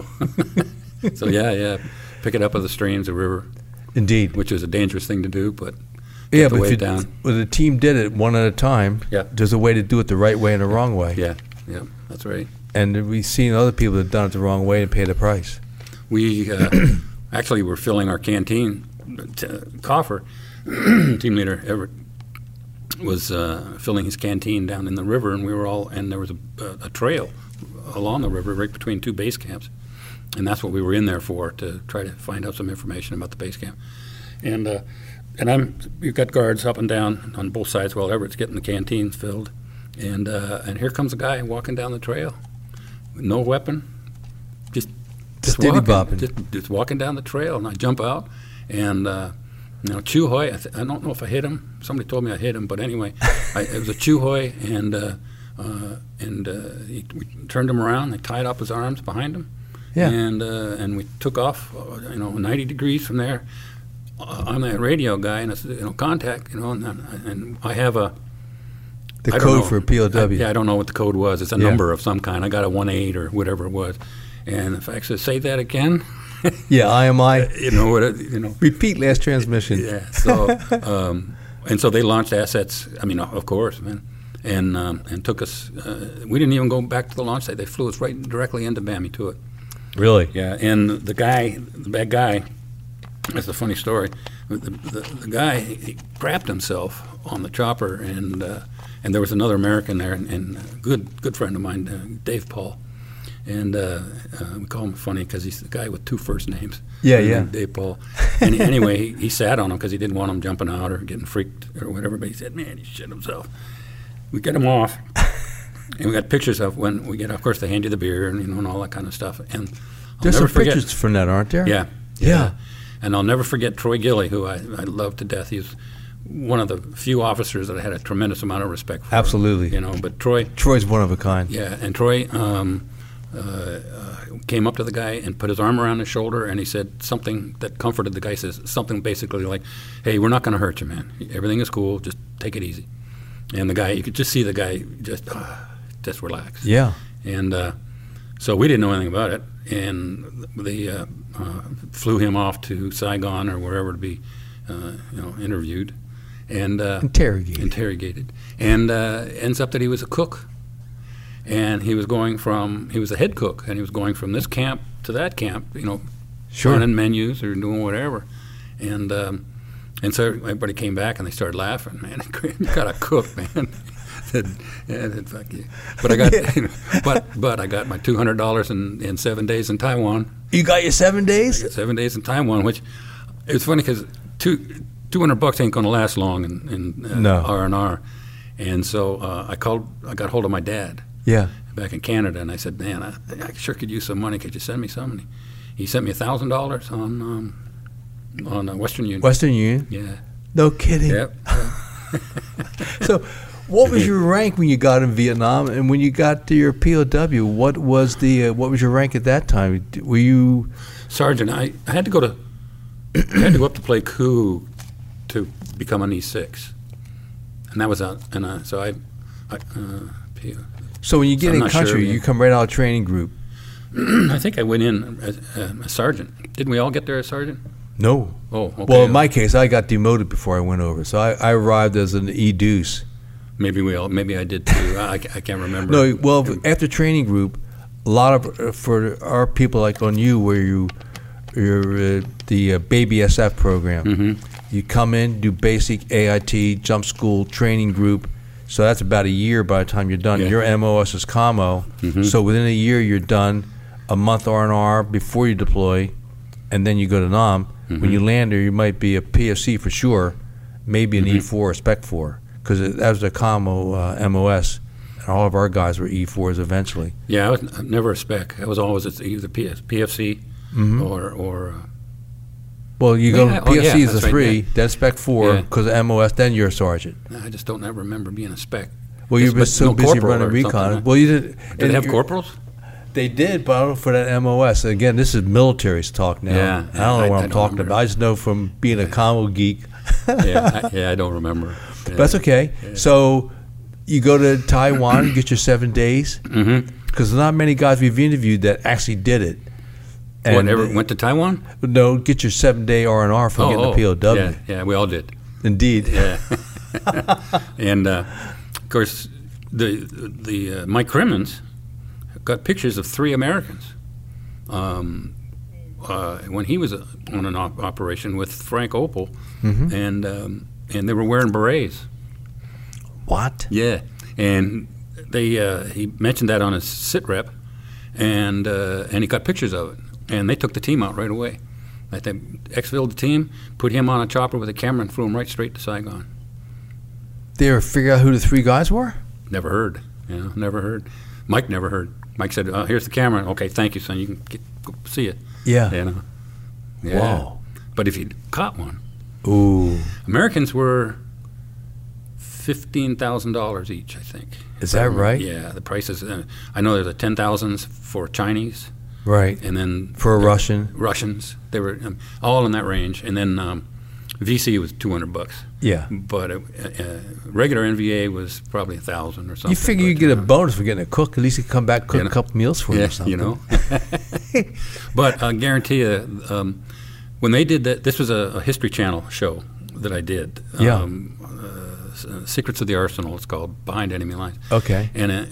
pick it up of the streams, the river. Indeed. Which is a dangerous thing to do, but but the team did it one at a time. Yeah. There's a way to do it the right way and the wrong way. Yeah. Yeah. That's right. And we've seen other people that have done it the wrong way and paid the price. We actually were filling our canteen coffer. Team leader Everett was filling his canteen down in the river, and there was a trail along the river right between 2 base camps. And that's what we were in there for, to try to find out some information about the base camp. And we've got guards up and down on both sides while Everett's getting the canteen filled. And here comes a guy walking down the trail. No weapon, just walking, just walking down the trail, and I jump out, and Chu Hoi. I don't know if I hit him. Somebody told me I hit him, but anyway, it was a Chu Hoi, and we turned him around. They tied up his arms behind him, and we took off. 90 degrees from there. I'm that radio guy, and it's contact. And I have a. The code for a POW. I don't know what the code was. It's a number of some kind. I got a 1-8 or whatever it was. And if I said, say that again. IMI. Repeat last transmission. Yeah. So, and so they launched assets. I mean, of course, man. And took us. We didn't even go back to the launch site. They flew us right directly into Bamituit. Really? Yeah. And the bad guy. That's a funny story. The guy, he crapped himself on the chopper, and there was another American there, and a good friend of mine, Dave Paul, and we call him funny because he's the guy with 2 first names. Yeah. Dave Paul. And anyway, he sat on him because he didn't want him jumping out or getting freaked or whatever. But he said, "Man, he shit himself." We get him off, and we got pictures of when we get. Of course, they hand you the beer and all that kind of stuff. And there's some pictures from that, aren't there? Yeah. And I'll never forget Troy Gilley, who I love to death. He's one of the few officers that I had a tremendous amount of respect for. Absolutely. But Troy's one of a kind. Yeah, and Troy came up to the guy and put his arm around his shoulder, and he said something that comforted the guy. Says something basically like, "Hey, we're not going to hurt you, man. Everything is cool. Just take it easy." And the guy, you could just see the guy just relax. Yeah. And so we didn't know anything about it, and they flew him off to Saigon or wherever to be, interviewed and interrogated, and ends up that he was a cook, and he was a head cook, and he was going from this camp to that camp, running menus or doing whatever, and so everybody came back and they started laughing. Man, you got a cook, man. Said, fuck you. But I got, but I got my $200 in 7 days in Taiwan. You got your 7 days? I got 7 days in Taiwan, which it's funny because two $200 ain't going to last long in No. R&R. And so I got hold of my dad Yeah. back in Canada, and I said, man, I sure could use some money. Could you send me some? And he sent me $1,000 on Western Union. Western Union? Yeah. No kidding. Yep. So, what was your rank when you got in Vietnam, and when you got to your POW? What was your rank at that time? Were you Sergeant? I had to go to up to play coup to become an E6, and that was out. And so I So when you get I'm in not sure, country, yeah. you come right out of training group. I think I went in as a sergeant. Didn't we all get there as sergeant? No. Oh, okay. Well, in my case, I got demoted before I went over, so I arrived as an E-deuce. Maybe I did too. I can't remember. No, well, after training group, a lot of for our people like on you, where you're the Baby SF program. Mm-hmm. You come in, do basic AIT, jump school, training group. So that's about a year by the time you're done. Yeah. Your MOS is COMO. Mm-hmm. So within a year, you're done. A month R&R before you deploy, and then you go to NAM. Mm-hmm. When you land there, you might be a PFC for sure, maybe an E4 or Spec 4, because that was the COMO MOS, and all of our guys were E4s eventually. Yeah, I was never a spec. I was always either PFC or Well, you go PFC is a that's right, 3, yeah. then Spec 4, Yeah. because of MOS, then you're a sergeant. I just don't ever remember being a spec. Well, you've been But so no busy corporal running or recon. something, huh? Well, you did. Did they have corporals? They did, but I don't know for that MOS. Again, this is military's talk now. Yeah, I don't know what I I'm don't talking remember. about. I just know from being a combo geek. I don't remember. Yeah. But that's okay. So you go to Taiwan, get your 7 days, Mm-hmm. because not many guys we've interviewed that actually did it. What, ever went to Taiwan? No, get your 7-day R&R for getting the POW. Yeah, we all did. Indeed. Yeah. And, of course, the Mike Crimmins got pictures of 3 Americans when he was on an operation with Frank Opel, and they were wearing berets. What? Yeah, and he mentioned that on his sit rep, and he got pictures of it, and they took the team out right away. They exfilled the team, put him on a chopper with a camera, and flew him right straight to Saigon. They ever figure out who the 3 guys were? Never heard. Never heard. Mike never heard. Mike said, "Here's the camera. Okay, thank you, son. You can go see it." Yeah. Yeah. Wow. But if you caught one, Ooh. Americans were $15,000 each, I think. Is that right? Yeah, the prices. I know there's a 10,000s for Chinese, Right. and then For a Russian? Russians. They were all in that range, and then VC was $200. Yeah. But regular NVA was probably $1,000 or something. You figure you get a bonus for getting a cook. At least you come back, cook a couple meals for you or something. But I guarantee you, when they did that, this was a History Channel show that I did. Yeah. Secrets of the Arsenal, it's called, Behind Enemy Lines. Okay.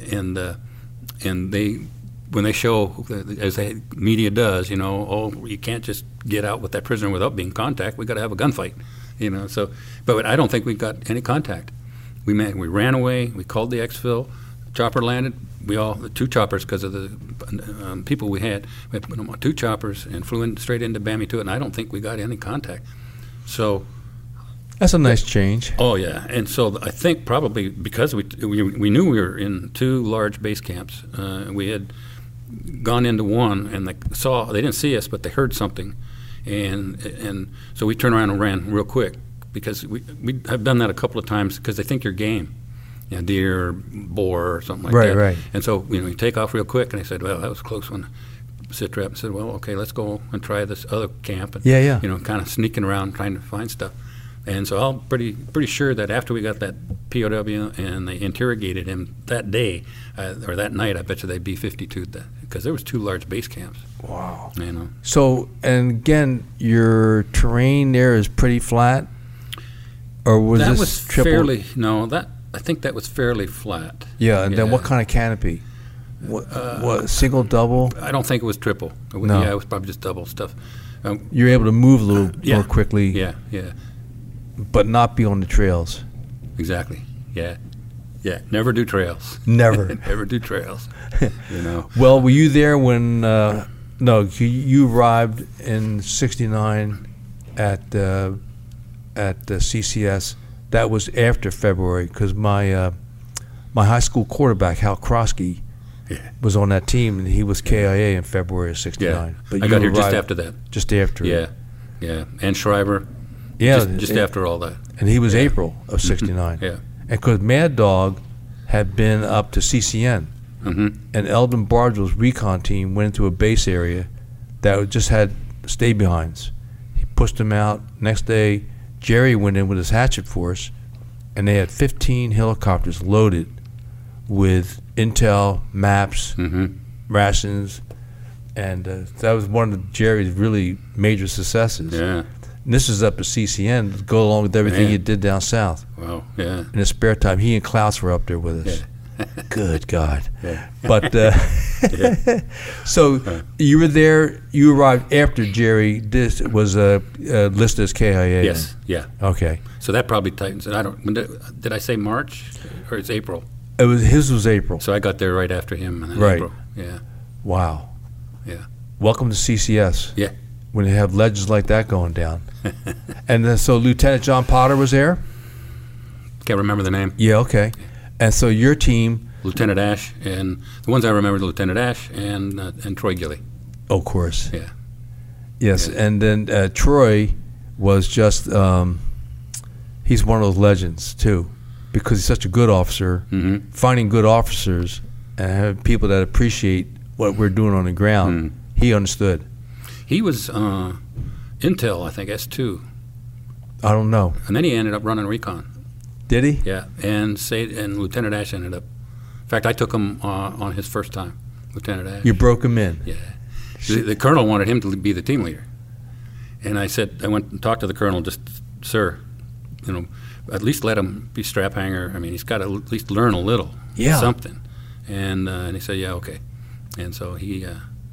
And they, when they show, as the media does, you can't just get out with that prisoner without being contact. We got to have a gunfight, So, but I don't think we got any contact. We ran away. We called the exfil. Chopper landed. The 2 choppers, because of the people we had put them on 2 choppers and flew straight into Bamituit, and I don't think we got any contact. So. That's a nice change. Oh yeah, and so I think probably because we knew we were in 2 large base camps. We had gone into one, and they didn't see us, but they heard something, and so we turned around and ran real quick, because we have done that a couple of times, because they think you're game, deer, boar, or something like that. Right. And so you take off real quick, and they said, "Well, that was a close one." Sit rep said, "Well, okay, let's go and try this other camp." And, Yeah. kind of sneaking around trying to find stuff. And so I'm pretty sure that after we got that POW and they interrogated him that day or that night, I bet you they B-52'd that, because there was 2 large base camps. Wow. So, and again, your terrain there is pretty flat, or was that this was triple? I think that was fairly flat. Yeah, and then what kind of canopy? What single, double? I don't think it was triple. No. Yeah, it was probably just double stuff. You're able to move a little more quickly. Yeah. But not be on the trails. Exactly. Yeah. Never do trails. Never. Never do trails. Well, were you there when? No, you arrived in '69 at at the CCS, that was after February, because my high school quarterback, Hal Krosky, was on that team, and he was KIA in February of '69. Yeah. But I got here just after that. Just after. Yeah, yeah. And Schreiber. Yeah. Just after all that. And he was April of '69. Yeah. And because Mad Dog had been up to CCN, and Eldon Bardwell's recon team went into a base area that just had stay-behinds. He pushed them out. Next day, Jerry went in with his hatchet force, and they had 15 helicopters loaded with intel, maps, rations, and that was one of Jerry's really major successes. Yeah. And this is up at CCN to go along with everything he did down south. Wow, yeah. In his spare time, he and Klaus were up there with us. Yeah. Good God. Yeah. But, so you were there, you arrived after Jerry was listed as KIA. Yes, yeah. Okay. So that probably tightens it. Did I say March or it's April? His was April. So I got there right after him in Right. April. Yeah. Wow. Yeah. Welcome to CCS. Yeah. When they have legends like that going down. And then, so Lieutenant John Potter was there? Can't remember the name. Yeah, okay. And so your team... Lieutenant Ash, and the ones I remember, Lieutenant Ash and Troy Gilly. Oh, of course. Yeah. Yes, Yeah. and then Troy was just... he's one of those legends, too, because he's such a good officer. Finding good officers and having people that appreciate what we're doing on the ground, he understood. He was Intel, I think, S2. I don't know. And then he ended up running recon. Did he? Yeah, and Lieutenant Ash ended up. In fact, I took him on his first time, Lieutenant Ash. You broke him in. Yeah. The colonel wanted him to be the team leader, and I went and talked to the colonel. Just, sir, at least let him be strap hanger. I mean, he's got to at least learn a little, something. And he said, yeah, okay. And so he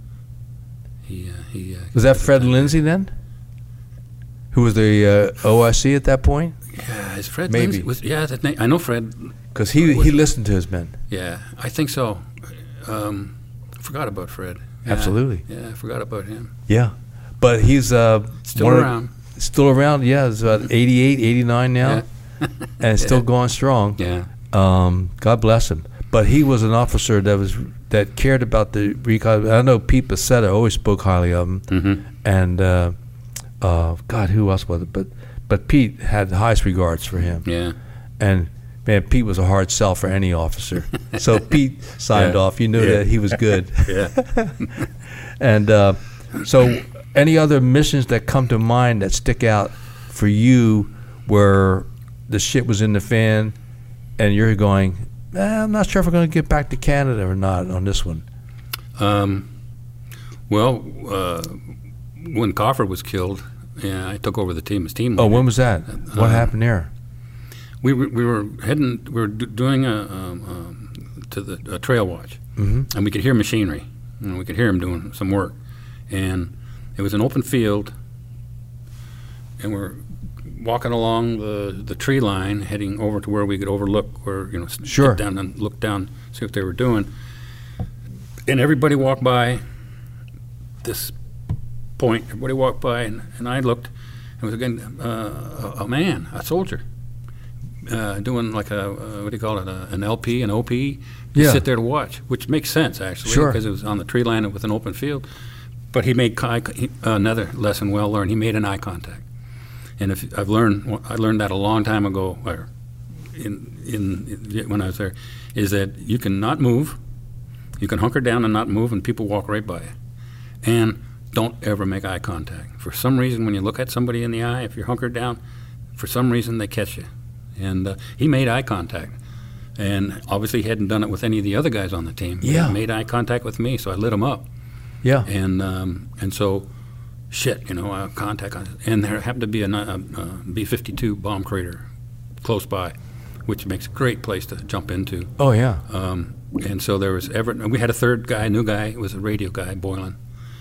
was that Fred Lindsay then? Who was the OIC at that point? Yeah, is Fred Maybe. Lindsay? That name. I know Fred. Because he listened to his men. Yeah, I think so. Forgot about Fred. Yeah, Absolutely. Yeah, I forgot about him. Yeah. But he's Still around. Still around, yeah. He's about 88, 89 now. Yeah. And still going strong. Yeah. God bless him. But he was an officer that cared about the recon. I know Pete Becerra always spoke highly of him. And God, who else was it? But Pete had the highest regards for him. Yeah. And man, Pete was a hard sell for any officer. So Pete signed off. You knew that he was good. Yeah. And so any other missions that come to mind that stick out for you where the shit was in the fan and you're going, I'm not sure if we're going to get back to Canada or not on this one? When Coffer was killed, I took over the team as team leader. Oh, when was that? What happened there? We were doing a trail watch, and we could hear machinery, and we could hear him doing some work, and it was an open field, and we're walking along the tree line, heading over to where we could overlook, or sit down and look down, see what they were doing, and everybody walked by this point. Everybody walked by, and I looked, and it was again a man, a soldier. Doing like what do you call it, an LP, an OP, sit there to watch, which makes sense actually, because it was on the tree line with an open field. But he made another lesson well learned. He made an eye contact, and I learned that a long time ago, or when I was there, is that you can not move, you can hunker down and not move, and people walk right by you, and don't ever make eye contact. For some reason, when you look at somebody in the eye, if you're hunkered down, for some reason they catch you. And he made eye contact, and obviously he hadn't done it with any of the other guys on the team. Yeah. He made eye contact with me, so I lit him up. Yeah. And so, contact. And there happened to be a B-52 bomb crater close by, which makes a great place to jump into. Oh, yeah. And so there was Everett. And we had a third guy, a new guy. It was a radio guy, Boylan.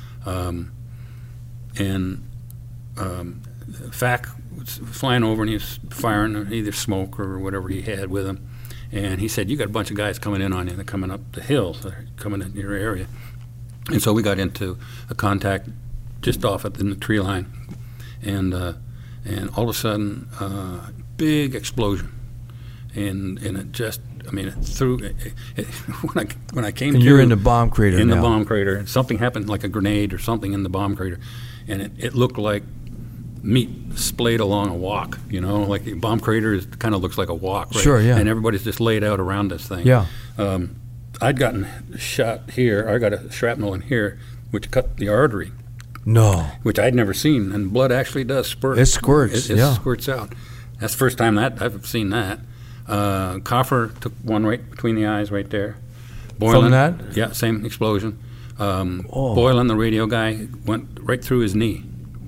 FAC was flying over, and he was firing either smoke or whatever he had with him. And he said, you got a bunch of guys coming in on you. They're coming up the hill. They're coming in your area. And so we got into a contact just off in the tree line. And and all of a sudden, big explosion, and it just, I mean, it threw. When I came, and to, you're in the bomb crater. In now. the bomb crater, something happened, like a grenade or something in the bomb crater, and it looked like meat splayed along a walk. You know, like the bomb crater kind of looks like a walk. Right? Sure, yeah. And everybody's just laid out around this thing. Yeah. I'd gotten shot here. I got a shrapnel in here, which cut the artery. No. Which I'd never seen, and blood actually does spurt. It squirts. It yeah. squirts out. That's the first time that I've seen that. Coffer took one right between the eyes, right there. Boylan, From that? Yeah, same explosion. Boylan, the radio guy, went right through his knee.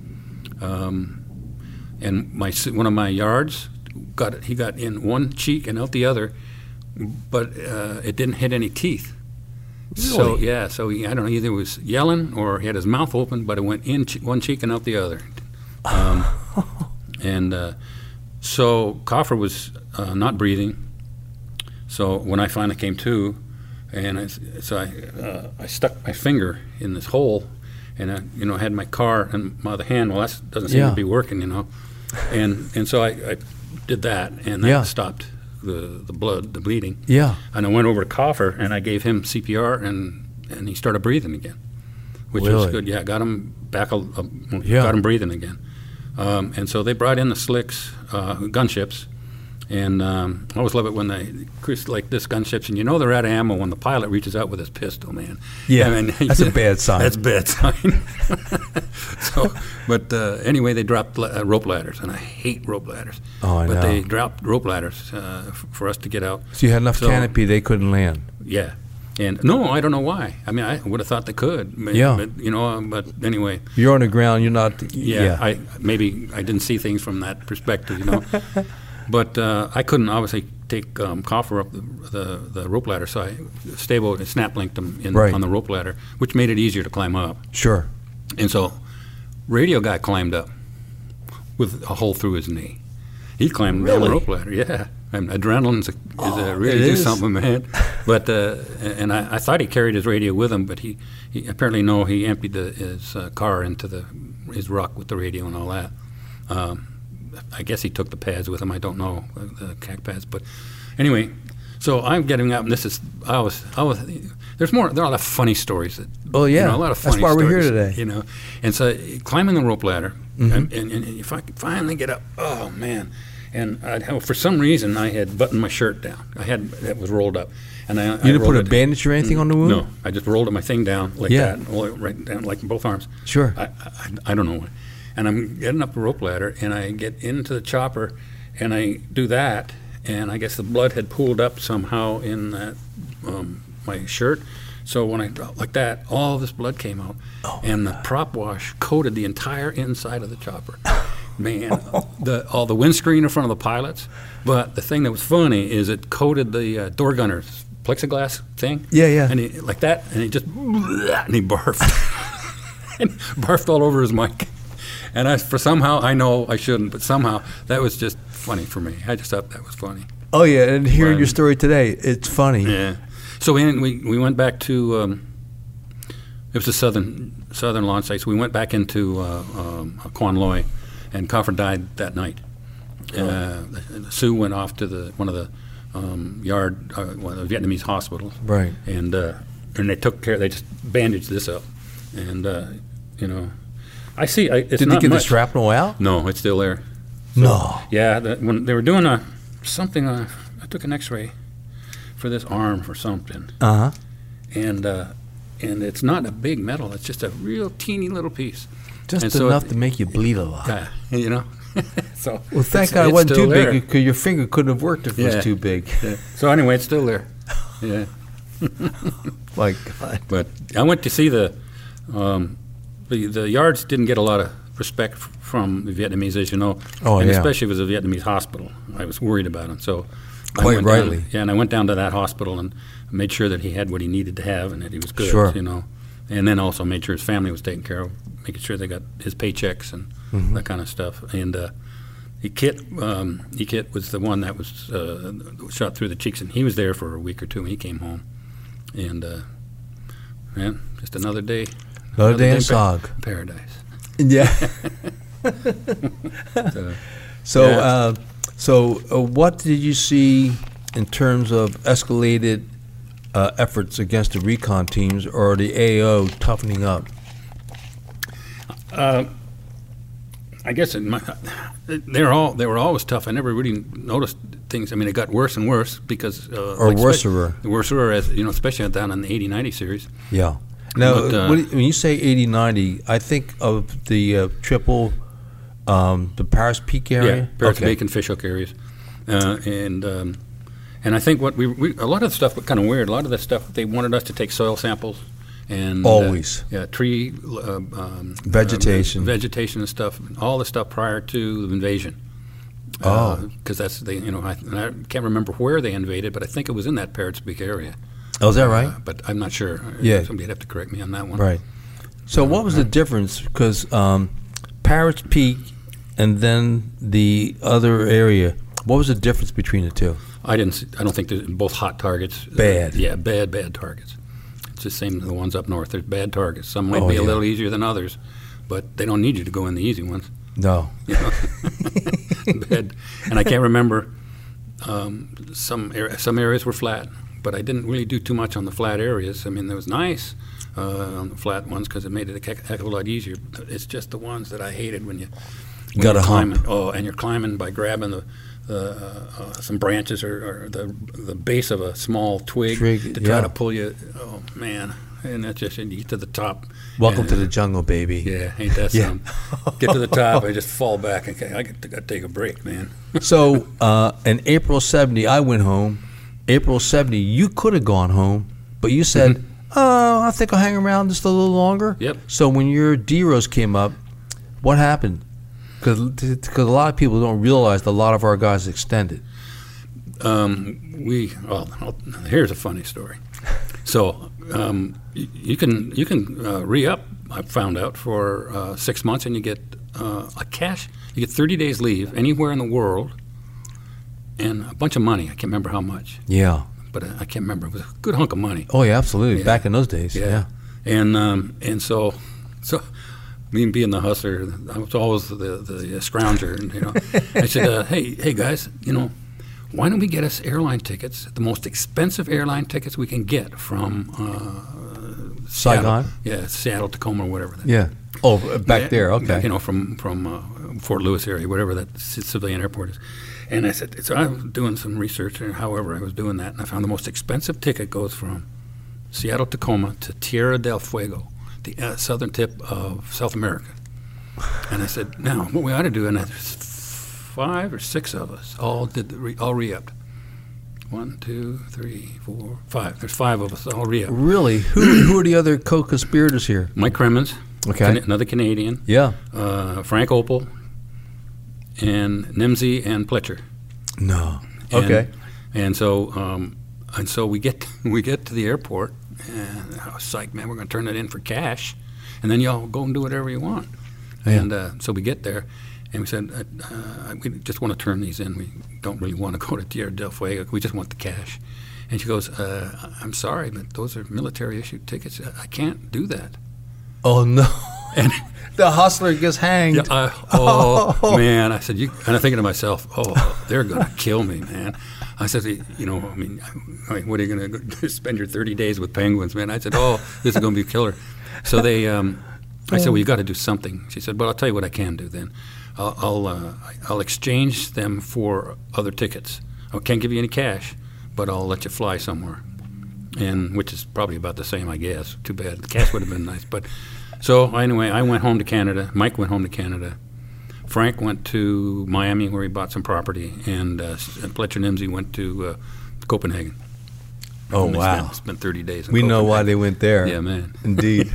And one of my yards he got in one cheek and out the other, but it didn't hit any teeth. Really? So he, I don't know, either was yelling or he had his mouth open, but it went in one cheek and out the other. So Coffer was not breathing. So when I finally came to, and I stuck my finger in this hole, and I had my car in my other hand. Well, that doesn't seem to be working, and so I did that, and that stopped the blood, the bleeding. Yeah. And I went over to Coffer, and I gave him CPR, and he started breathing again, which was good. Yeah, got him back, got him breathing again. And so they brought in the slicks, gunships, and I always love it when they, like this gunships, and they're out of ammo when the pilot reaches out with his pistol, man. Yeah, I mean, that's a bad sign. That's a bad sign. But anyway, they dropped rope ladders, and I hate rope ladders. Oh, I know. But they dropped rope ladders for us to get out. So you had enough canopy they couldn't land. Yeah. And no, I don't know why. I mean, I would have thought they could. But anyway. You're on the ground. You're not. Yeah. I didn't see things from that perspective, But I couldn't obviously take Coffer up the rope ladder, so I snap linked him on the rope ladder, which made it easier to climb up. Sure. And so, radio guy climbed up with a hole through his knee. He climbed down the rope ladder. Yeah. And adrenaline is really do something, man. But and I thought he carried his radio with him, but he apparently he emptied his car into his ruck with the radio and all that. I guess he took the pads with him. I don't know the CAC pads, but anyway. So I'm getting up, and there are a lot of funny stories. A lot of funny stories. That's why we're here today. And so climbing the rope ladder, and if I could finally get up, oh man. And for some reason, I had buttoned my shirt down. It was rolled up, and I you didn't put a bandage or anything on the wound? No, I just rolled my thing down like that, right down, like both arms. Sure. I don't know why. And I'm getting up the rope ladder, and I get into the chopper, and I do that, and I guess the blood had pooled up somehow in that my shirt. So when I dropped like that, all this blood came out, and the prop wash coated the entire inside of the chopper. Man, all the windscreen in front of the pilots. But the thing that was funny is it coated the door gunner's plexiglass thing. Yeah. And he like that, and he just and he barfed, and barfed all over his mic. And I know I shouldn't, but somehow that was just funny for me. I just thought that was funny. Oh yeah, and hearing your story today, it's funny. Yeah. So we went back to it was the southern launch site. So we went back into Quan Loy. And Coffer died that night. Sue went off to one of the one of the Vietnamese hospitals. Right. And they took care. They just bandaged this up, and I see. It's Did not they get much. the shrapnel out? No, it's still there. So, no. Yeah, when they were doing something, I took an X-ray for this arm for something. And it's not a big metal. It's just a real teeny little piece. Just enough to make you bleed a lot. Yeah, So well, thank God it wasn't too big, because your finger couldn't have worked if it was too big. Yeah. So anyway, it's still there. Yeah. My God. But I went to see the yards didn't get a lot of respect from the Vietnamese, as you know. And especially if it was a Vietnamese hospital. I was worried about him. So quite rightly. And I went down to that hospital and made sure that he had what he needed to have and that he was good. Sure. And then also made sure his family was taken care of, making sure they got his paychecks and that kind of stuff. And Ekit was the one that was shot through the cheeks, and he was there for a week or two, and he came home. And, man, just another day. Another day in SOG. Paradise. Yeah. What did you see in terms of escalated efforts against the recon teams or the AO toughening up? I guess they were always tough. I never really noticed things. I mean, it got worse and worse because worser as especially down in the 80-90 series. Yeah. Now, when you say 80-90, I think of the the Paris Peak area. Yeah, Paris Peak and Fishhook areas, and I think what a lot of the stuff was kind of weird. A lot of the stuff they wanted us to take soil samples. And tree vegetation and stuff, all the stuff prior to the invasion. Because that's I can't remember where they invaded, but I think it was in that Parrots Peak area. Oh, is that right? But I'm not sure. Yeah, somebody'd have to correct me on that one. Right. So what was the difference? Because Parrots Peak and then the other area. What was the difference between the two? I don't think they're both hot targets. Bad. Bad targets. It's the same as the ones up north. There's bad targets. Some might be a little easier than others, but they don't need you to go in the easy ones. No. Bad. And I can't remember. Some areas were flat, but I didn't really do too much on the flat areas. I mean, it was nice on the flat ones because it made it a heck of a lot easier. It's just the ones that I hated when got a hump. And you're climbing by grabbing some branches or the base of a small twig to try to pull you. Oh man! And that's just you get to the top. Welcome to the jungle, baby. Yeah, ain't that something? Get to the top, I just fall back and I got to take a break, man. So in April '70, I went home. April '70, you could have gone home, but you said, I think I'll hang around just a little longer. Yep. So when your D-Rose came up, what happened? Because a lot of people don't realize that a lot of our guys extended. Here's a funny story. So you can re-up. I found out for 6 months, and you get a cash. You get 30 days leave anywhere in the world, and a bunch of money. I can't remember how much. Yeah. But I can't remember. It was a good hunk of money. Oh yeah, absolutely. Yeah. Back in those days. Yeah. And so. Me being the hustler, I was always the scrounger, and I said, "Hey guys, why don't we get us airline tickets, the most expensive airline tickets we can get from Saigon? Seattle, Tacoma, or whatever." Yeah. Oh, back there. Okay. From Fort Lewis area, whatever that civilian airport is. And I said, so I was doing some research, or however I was doing that, and I found the most expensive ticket goes from Seattle, Tacoma to Tierra del Fuego, the southern tip of South America. And I said, now, what we ought to do, and there's 5 or 6 of us all re-upped. 1, 2, 3, 4, 5. There's 5 of us all re-upped. Really? Who are the other co-conspirators here? Mike Cremens, okay, another Canadian. Yeah. Frank Opel, and Nimsey and Pletcher. No. Okay. And so we get to the airport. And I was psyched, man, we're going to turn it in for cash, and then y'all go and do whatever you want. Yeah. And so we get there, and we said, we just want to turn these in. We don't really want to go to Tierra del Fuego. We just want the cash. And she goes, I'm sorry, but those are military-issued tickets. I can't do that. Oh, no. And the hustler gets hanged. Yeah, man. I said, and I'm thinking to myself, they're going to kill me, man. I said, what are you going to spend your 30 days with penguins, man? I said, this is going to be a killer. So they, I said, well, you got to do something. She said, well, I'll tell you what I can do then. I'll exchange them for other tickets. I can't give you any cash, but I'll let you fly somewhere, and which is probably about the same, I guess. Too bad. The cash would have been nice. But so anyway, I went home to Canada. Mike went home to Canada. Frank went to Miami where he bought some property, and Pletcher Nimsey went to Copenhagen. Oh, wow. Spent 30 days in We Copenhagen. know why they went there. Yeah, man. Indeed.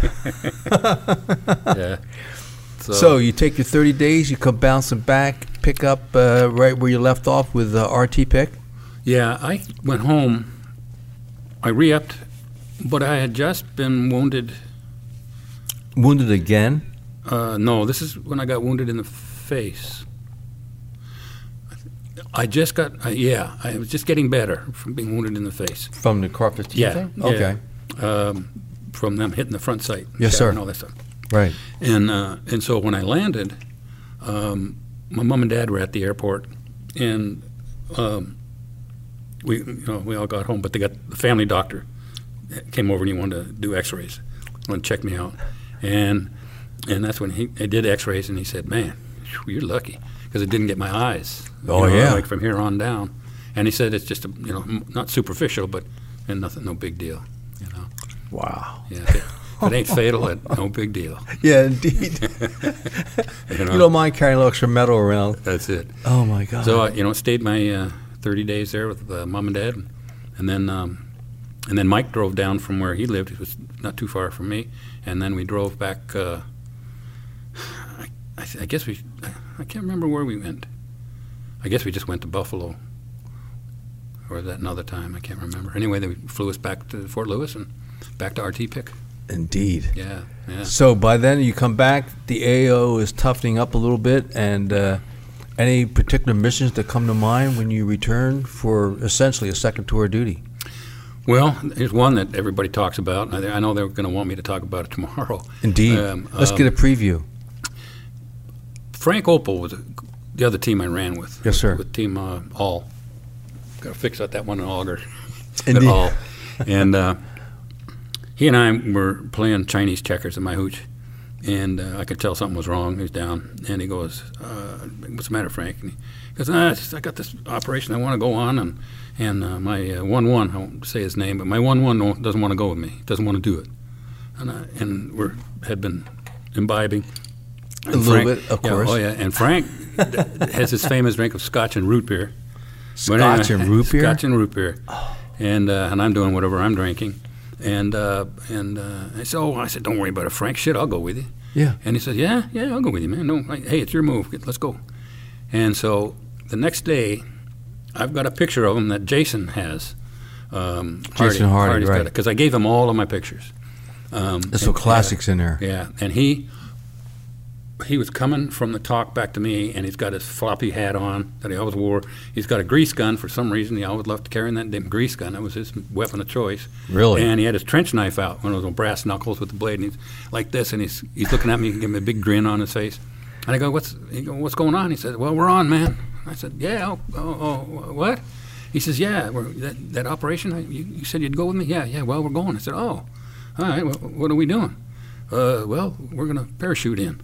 Yeah. So you take your 30 days, you come bouncing back, pick up right where you left off with RT Pick? Yeah, I went home. I re-upped, but I had just been wounded. Wounded again? No, this is when I got wounded in the face. I just got, I was just getting better from being wounded in the face. From the Car 15 thing? Okay. From them hitting the front sight. Yes, sir. And all that stuff. Right. And so when I landed, my mom and dad were at the airport, and we all got home, but they got the family doctor came over and he wanted to do X-rays, wanted to check me out, and that's when he did X-rays, and he said, "Man, you're lucky because it didn't get my eyes." Like from here on down, and he said it's just not superficial, but and nothing, no big deal. Wow. Yeah. If it ain't fatal, no big deal. Yeah, indeed. You don't mind carrying a little extra metal around. That's it. Oh my God. So stayed my 30 days there with Mom and Dad, and then Mike drove down from where he lived. It was not too far from me, and then we drove back. I guess I can't remember where we went. I guess we just went to Buffalo, or was that another time? I can't remember. Anyway, they flew us back to Fort Lewis and back to RT Pick. Indeed. Yeah. So by then you come back, the AO is toughening up a little bit, and any particular missions that come to mind when you return for essentially a second tour of duty? Well, there's one that everybody talks about. I know they're going to want me to talk about it tomorrow. Indeed. Let's get a preview. Frank Opel was the other team I ran with. Yes, sir. With Team All. Got to fix out that one in Auger. Indeed. All. And he and I were playing Chinese checkers in my hooch, and I could tell something was wrong. He was down, and he goes, "What's the matter, Frank?" And he goes, I got this operation I want to go on, and my 1-1, I won't say his name, but my 1-1 doesn't want to go with me. Doesn't want to do it. And we had been imbibing. And a little bit, of course. Oh, yeah. And Frank has his famous drink of Scotch and root beer. Scotch and root beer? Scotch and root beer. Oh. And I'm doing whatever I'm drinking. And I said, "Don't worry about it, Frank. Shit, I'll go with you." Yeah. And he said, "Yeah, I'll go with you, man. No, hey, it's your move. Let's go." And so the next day, I've got a picture of him that Jason has. Jason Hardy, right? Because I gave him all of my pictures. There's some classics in there. Yeah, and he was coming from the talk back to me, and he's got his floppy hat on that he always wore. He's got a grease gun for some reason. He always loved carrying that damn grease gun. That was his weapon of choice. Really? And he had his trench knife out, one of those brass knuckles with the blade, and he's like this, and he's looking at me, giving me a big grin on his face. And I go, "What's going on?" He said, "Well, we're on, man." I said, "Yeah, what?" He says, "Yeah, that operation, you said you'd go with me?" Yeah, well, we're going. I said, "Oh, all right, well, what are we doing?" Well, we're going to parachute in.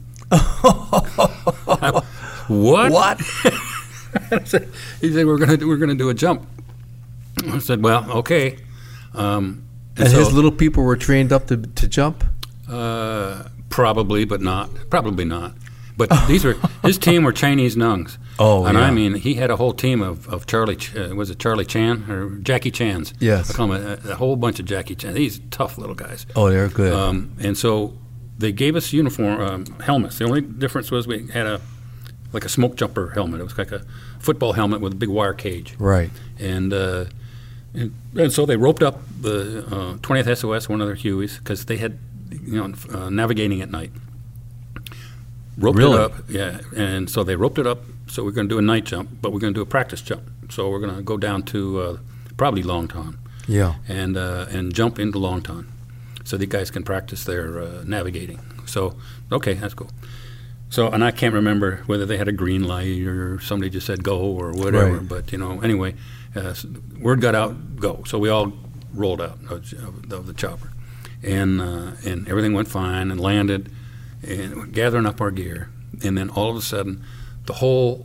What? He said, we're going to do a jump. I said, "Well, okay." And his little people were trained up to jump? Probably not. But his team were Chinese Nungs. Oh, and yeah. I mean, he had a whole team of Charlie. Was it Charlie Chan or Jackie Chan's? Yes. I call him a whole bunch of Jackie Chan. These tough little guys. Oh, they're good. And so they gave us uniform helmets. The only difference was we had a smoke jumper helmet. It was like a football helmet with a big wire cage. Right. And so they roped up the 20th SOS, one of their Hueys, because they had navigating at night. Roped it up, yeah. And so they roped it up. So we're going to do a night jump, but we're going to do a practice jump. So we're going to go down to probably Longtan. Yeah. And jump into Longtan, so the guys can practice their navigating. So, okay, that's cool. So, and I can't remember whether they had a green light or somebody just said go or whatever. Right. But, anyway, word got out, go. So we all rolled out of the chopper. And everything went fine and landed and we're gathering up our gear. And then all of a sudden, the whole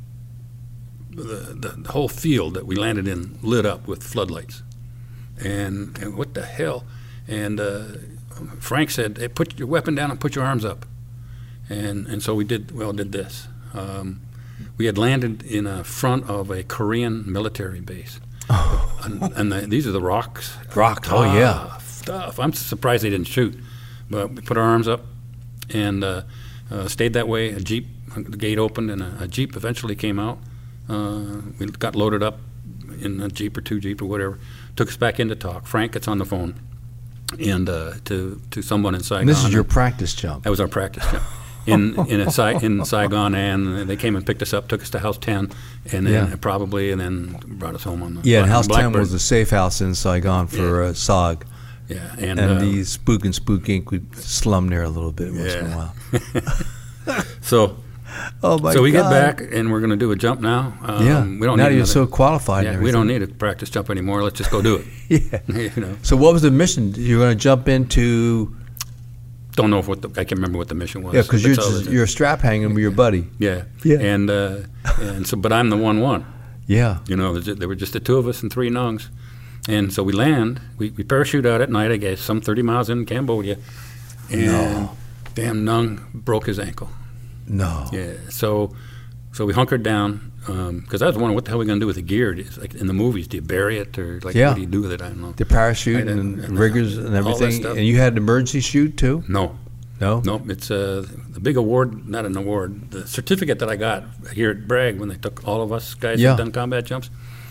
field that we landed in lit up with floodlights. And what the hell? And Frank said, "Hey, put your weapon down and put your arms up." And so we did this. We had landed in front of a Korean military base. Oh. And these are the rocks. Rock, oh yeah. Stuff. I'm surprised they didn't shoot. But we put our arms up and stayed that way. The gate opened and a Jeep eventually came out. We got loaded up in a Jeep or two Jeep or whatever. Took us back in to talk. Frank gets on the phone and to someone in Saigon. And this is your practice jump. That was our practice jump. In Saigon, and they came and picked us up, took us to House 10, and then and then brought us home on the House Blackbird. 10 was the safe house in Saigon for SOG. Yeah, and the Spook and Spook Inc. would slum there a little bit once in a while. So Oh my God! So we get back, and we're going to do a jump now. Yeah. We don't now need you're another, so qualified. Yeah, and we don't everything. need a practice jump anymore. Let's just go do it. Yeah. You know. So what was the mission? You're going to jump into? Don't know I can't remember what the mission was. Yeah, because That's all you're strap hanging with your buddy. Yeah. Yeah. And so, but I'm the 1-1. Yeah. You know, there were just the two of us and 3 nungs. And so we land. We parachute out at night, I guess, some 30 miles in Cambodia. And damn nung broke his ankle. No. Yeah. So we hunkered down because I was wondering what the hell are we going to do with the gear. It's like in the movies, do you bury it or like what do you do with it? I don't know. The parachute and riggers and everything. And you had an emergency chute too? No. It's the big award, not an award, the certificate that I got here at Bragg when they took all of us guys who've done combat jumps.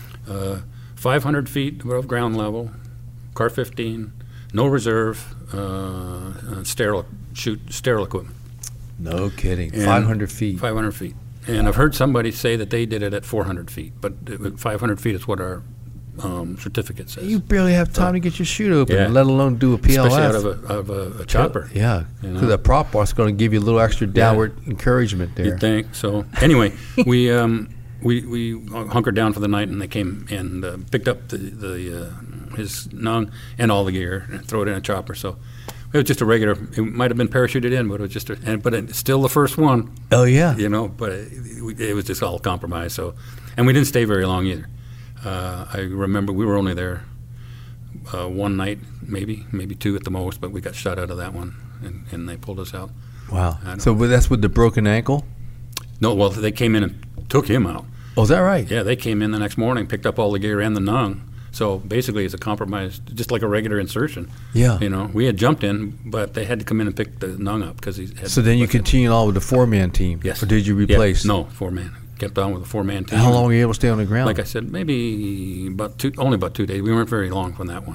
500 feet above ground level, Car 15, no reserve, sterile equipment. No kidding. And 500 feet. 500 feet. And I've heard somebody say that they did it at 400 feet, but 500 feet is what our certificate says. You barely have time to get your chute open, Yeah. let alone do a PLF. Especially out of a chopper. Yeah, because that prop bar's going to give you a little extra downward encouragement there. You'd think. So anyway, we hunkered down for the night, and they came and picked up his nung and all the gear and throw it in a chopper. So it was just a regular. It might have been parachuted in, but it was just but it's still the first one. Oh yeah. You know, but it was just all compromised. So, and we didn't stay very long either. I remember we were only there one night, maybe 2 at the most, but we got shot out of that one, and they pulled us out. Wow. So that's with the broken ankle? No, well, they came in and took him out. Oh, is that right? Yeah, they came in the next morning, picked up all the gear and the nung. So basically, it's a compromise, just like a regular insertion. Yeah. You know, we had jumped in, but they had to come in and pick the nung up because he had. So then you continued on with the 4-man team? Yes. Or did you replace? Yeah, no, 4-man. Kept on with a 4-man team. How long were you able to stay on the ground? Like I said, maybe only about 2 days. We weren't very long from that one.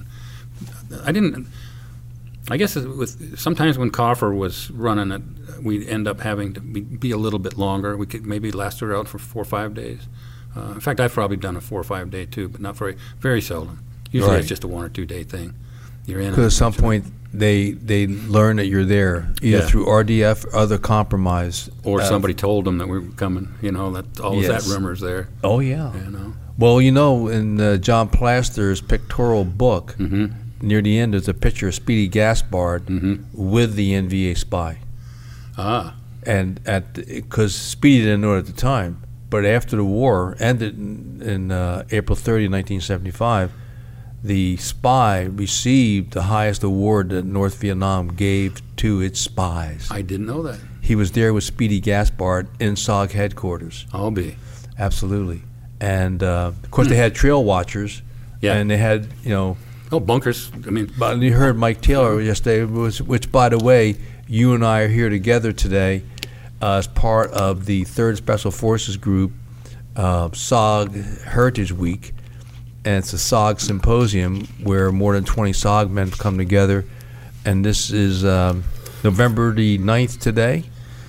I guess sometimes when Coffer was running it, we'd end up having to be a little bit longer. We could maybe last her out for 4 or 5 days. In fact, I've probably done a 4 or 5 day too, but not very seldom. Usually it's just a 1 or 2 day thing. You're in. Because at some point they learn that you're there, either through RDF or other compromise. Or somebody told them that we were coming. You know, that always that rumor's there. Oh yeah. You know. Well, you know, in John Plaster's pictorial book, near the end, there's a picture of Speedy Gaspard with the NVA spy. Ah. And because Speedy didn't know it at the time, but after the war ended in April 30, 1975, the spy received the highest award that North Vietnam gave to its spies. I didn't know that. He was there with Speedy Gaspard in SOG headquarters. I'll be. Absolutely. And, of course, they had trail watchers. Yeah. And they had, bunkers. I mean. But you heard Mike Taylor yesterday, which, by the way, you and I are here together today as part of the 3rd Special Forces Group SOG Heritage Week. And it's a SOG symposium where more than 20 SOG men come together. And this is November the 9th today,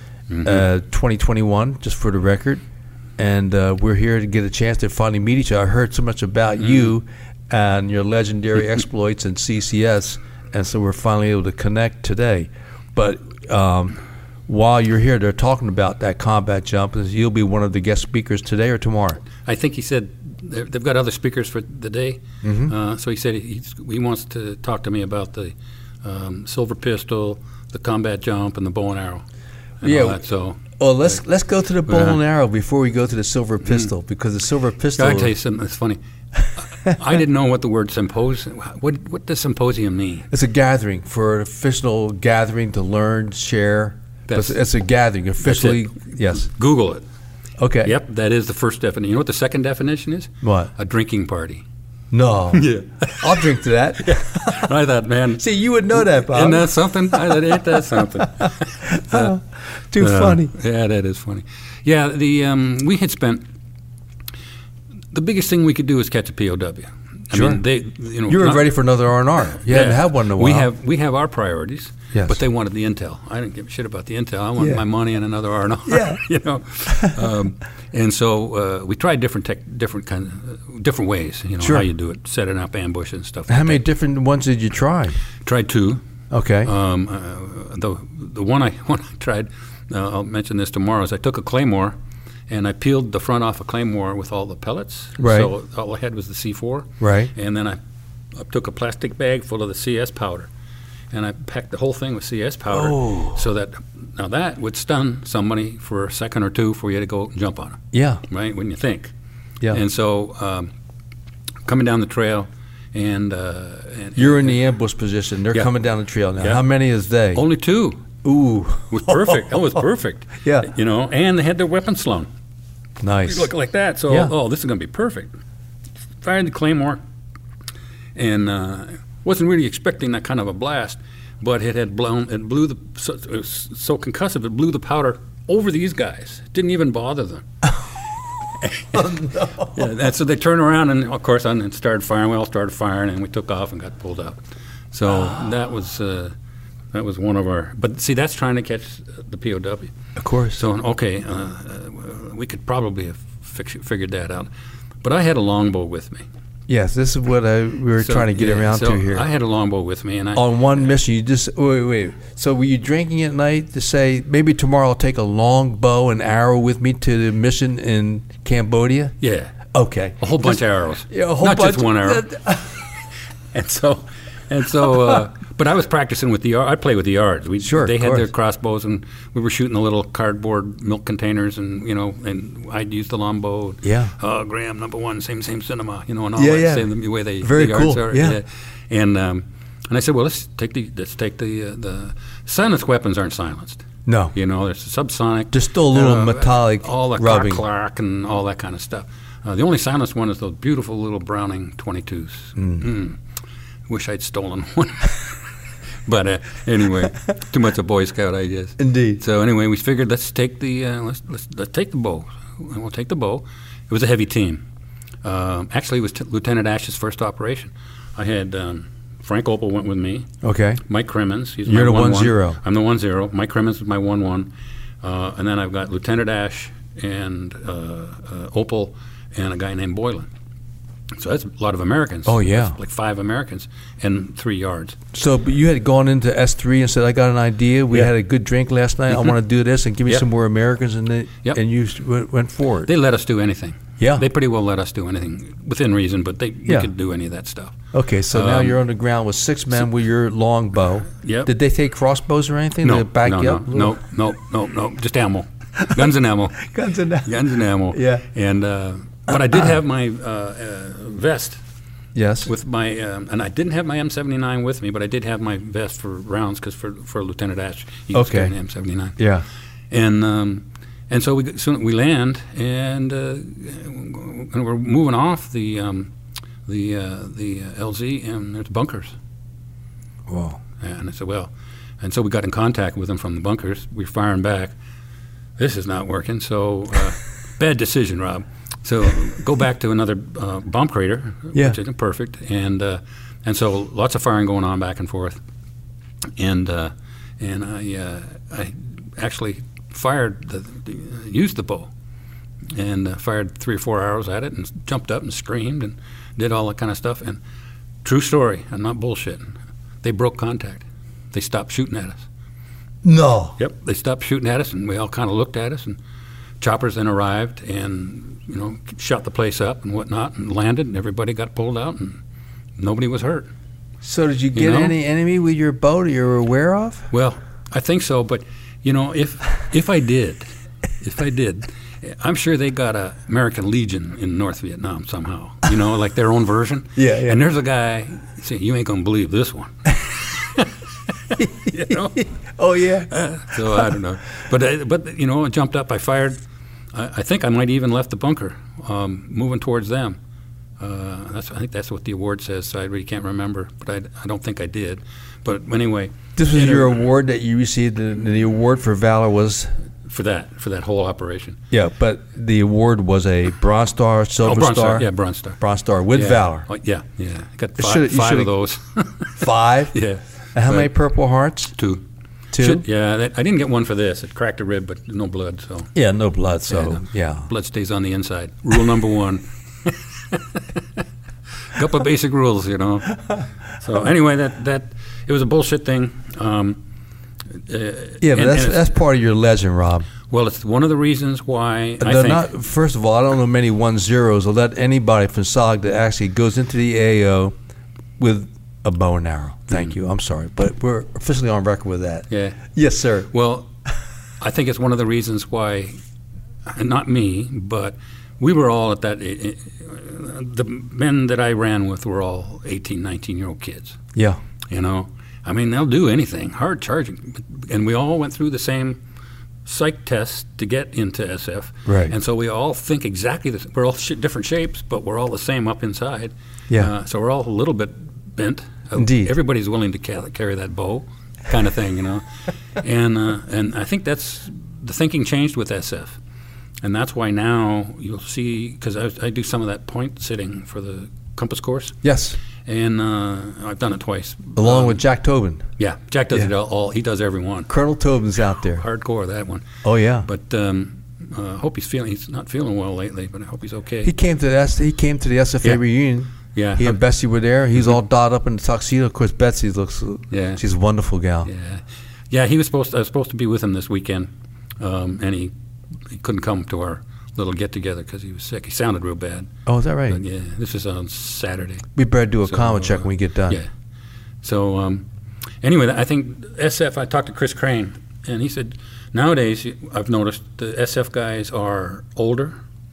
2021, just for the record. And we're here to get a chance to finally meet each other. I heard so much about you and your legendary exploits in CCS, and so we're finally able to connect today. But while you're here, they're talking about that combat jump. You'll be one of the guest speakers today or tomorrow? I think he said they've got other speakers for the day. So he said he wants to talk to me about the silver pistol, the combat jump, and the bow and arrow. And all that, so. Well, let's go to the bow and arrow before we go to the silver pistol, because the silver pistol. I tell you something that's funny. I didn't know what the word symposium. What does symposium mean? It's a gathering for an official gathering to learn, share. It's a gathering officially. Yes. Google it. Okay. Yep, that is the first definition. You know what the second definition is? What? A drinking party. No. Yeah. I'll drink to that. I thought, man. See, you would know that, Bob. Isn't that something? I thought, ain't that something? Too funny. Yeah, that is funny. Yeah, we had spent. The biggest thing we could do is catch a POW. Sure. I mean, you were ready for another R&R. You hadn't had one in a while. We have our priorities. Yes. But they wanted the intel. I didn't give a shit about the intel. I wanted my money and another R&R. Yeah. And so we tried different ways. Sure. How you do it, setting up ambushes and stuff. How many different ones did you try? Tried 2. Okay. The one I tried I'll mention this tomorrow, is I took a Claymore and I peeled the front off a Claymore with all the pellets. Right. So all I had was the C4. Right. And then I took a plastic bag full of the CS powder, and I packed the whole thing with CS powder, so that now that would stun somebody for a second or two before you had to go jump on them. Yeah. Right, when you think. Yeah. And so coming down the trail, and you're in the ambush position. They're Yeah. coming down the trail now. Yeah. How many is they? only two. Ooh. It was perfect. That was perfect. Yeah. You know, and they had their weapons slung. Nice. Look like that. So, Yeah. this is going to be perfect. Fired the Claymore, and wasn't really expecting that kind of a blast, but it had blown. It blew it was so concussive. It blew the powder over these guys. It didn't even bother them. Yeah, and so they turned around, and of course, and started firing. We all started firing, and we took off and got pulled up. So that was one of our. But see, that's trying to catch the POW. Of course. So okay, we could probably have figured that out. But I had a longbow with me. Yes, this is what we were trying to get around so to here. I had a longbow with me, and On one mission, you just wait. So were you drinking at night to say maybe tomorrow I'll take a long bow and arrow with me to the mission in Cambodia? Yeah, Okay. a whole bunch of arrows. Yeah, a whole not bunch. just one arrow. and so, but I was practicing with the I play with the yards. Sure, they of had their course. crossbows, and we were shooting the little cardboard milk containers, and and I'd use the longbow. Yeah. Graham #1, same cinema, and all Yeah, that. yeah. Same way they Very the yards cool, are. yeah. And I said, well, let's take the silenced weapons aren't silenced. No. There's subsonic. Just still a little metallic all the rubbing. clack and all that kind of stuff. The only silenced one is those beautiful little Browning 22s. Wish I'd stolen one. But anyway, too much a Boy Scout, I guess. Indeed. So anyway, we figured let's take the let's take the bow. And we'll take the bow. It was a heavy team. Actually, it was Lieutenant Ash's first operation. I had Frank Opal went with me. Okay. Mike Crimmins. He's You're my the 1-1. 1-0. I'm the 1-0. Mike Crimmins is my 1-1. And then I've got Lieutenant Ash and Opal and a guy named Boylan. So that's a lot of Americans. Oh, yeah. That's like 5 Americans and 3 yards. So but you had gone into S3 and said, I got an idea. We Yeah. had a good drink last night. I want to do this and give me Yep. some more Americans. And Yep. and you went forward. They let us do anything. Yeah. They pretty well let us do anything within reason, but we Yeah. could do any of that stuff. Okay, so now you're on the ground with 6 men with your long bow. Yep. Did they take crossbows or anything No, to back you no, up? no, just ammo. Guns and ammo. Guns and Guns and ammo. Yeah. And but I did have my vest Yes. with my and I didn't have my M79 with me, but I did have my vest for rounds because for Lieutenant Ash, he was Okay. carrying an M79. Yeah. And so we land and we're moving off the LZ, and there's bunkers. Whoa. And I said, well, and so we got in contact with them from the bunkers. We're firing back. This is not working. So bad decision, Rob. So go back to another bomb crater, Yeah. which isn't perfect, and so lots of firing going on back and forth, and I actually used the bow, and fired 3 or 4 arrows at it, and jumped up and screamed and did all that kind of stuff. And true story, I'm not bullshitting. They broke contact. They stopped shooting at us. No. Yep, they stopped shooting at us, and we all kind of looked at us, and choppers then arrived and shot the place up and whatnot, and landed, and everybody got pulled out, and nobody was hurt. So did you get know? any enemy with your bow that you were aware of? Well, I think so, but if I did, I'm sure they got a American Legion in North Vietnam somehow. Like their own version. Yeah, yeah. And there's a guy saying, "You ain't gonna believe this one." Oh, yeah. So I don't know, but I jumped up. I fired. I think I might even left the bunker, moving towards them. I think that's what the award says. So I really can't remember, but I don't think I did. But anyway, This was your award that you received. The award for valor was... for that whole operation. Yeah, but the award was a Bronze Star, Silver Bronze Star. yeah, Bronze Star. Bronze Star with Yeah. valor. Oh, yeah. Got You five should've- of those. 5? Yeah. And how But many Purple Hearts? 2. 2? I didn't get one for this. It cracked a rib, but no blood. So Yeah, no blood, so, yeah. blood stays on the inside. Rule number 1. Couple of basic rules, So anyway, that it was a bullshit thing. Yeah, but that's part of your legend, Rob. Well, it's one of the reasons why First of all, I don't know many 1-0s or let anybody from SOG that actually goes into the AO with a bow and arrow. Thank you. I'm sorry, but we're officially on record with that. Yeah. Yes, sir. Well, I think it's one of the reasons why, not me, but we were all at that. The men that I ran with were all 18, 19-year-old kids. Yeah. You know, I mean, they'll do anything, hard charging, and we all went through the same psych test to get into SF. Right. And so we all think exactly the same. We're all different shapes, but we're all the same up inside. Yeah. So we're all a little bit bent. Indeed. Everybody's willing to carry that bow, kind of thing, you know. And I think that's the thinking changed with SF, and that's why now you'll see, because I do some of that point sitting for the compass course. Yes. And I've done it twice. Along with Jack Tobin. Yeah, Jack does it all. He does every one. Colonel Tobin's out there. Hardcore, that one. Oh yeah. But hope he's not feeling well lately, but I hope he's okay. He came to the SFA reunion. Yeah. He and Betsy were there. He's all dolled up in the tuxedo. Of course, Betsy looks. Yeah. She's a wonderful gal. Yeah. Yeah. I was supposed to be with him this weekend, and he couldn't come to our little get together because he was sick. He sounded real bad. Oh, is that right? But yeah. This is on Saturday. We better do a coma check when we get done. Yeah. So anyway, I think SF. I talked to Chris Crane, and he said nowadays I've noticed the SF guys are older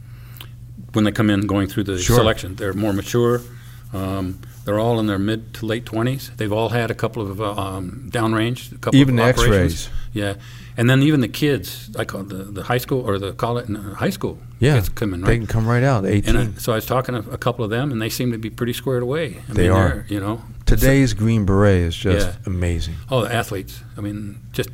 when they come in going through the selection. They're more mature. They're all in their mid to late 20s. They've all had a couple of downrange, a couple even of operations. X-rays. Yeah, and then even the kids, I call the high school or the college high school. Yeah, kids come in, right? They can come right out. 18. And so I was talking to a couple of them, and they seem to be pretty squared away. They are. You know, today's Green Beret is just amazing. Oh, the athletes! I mean, just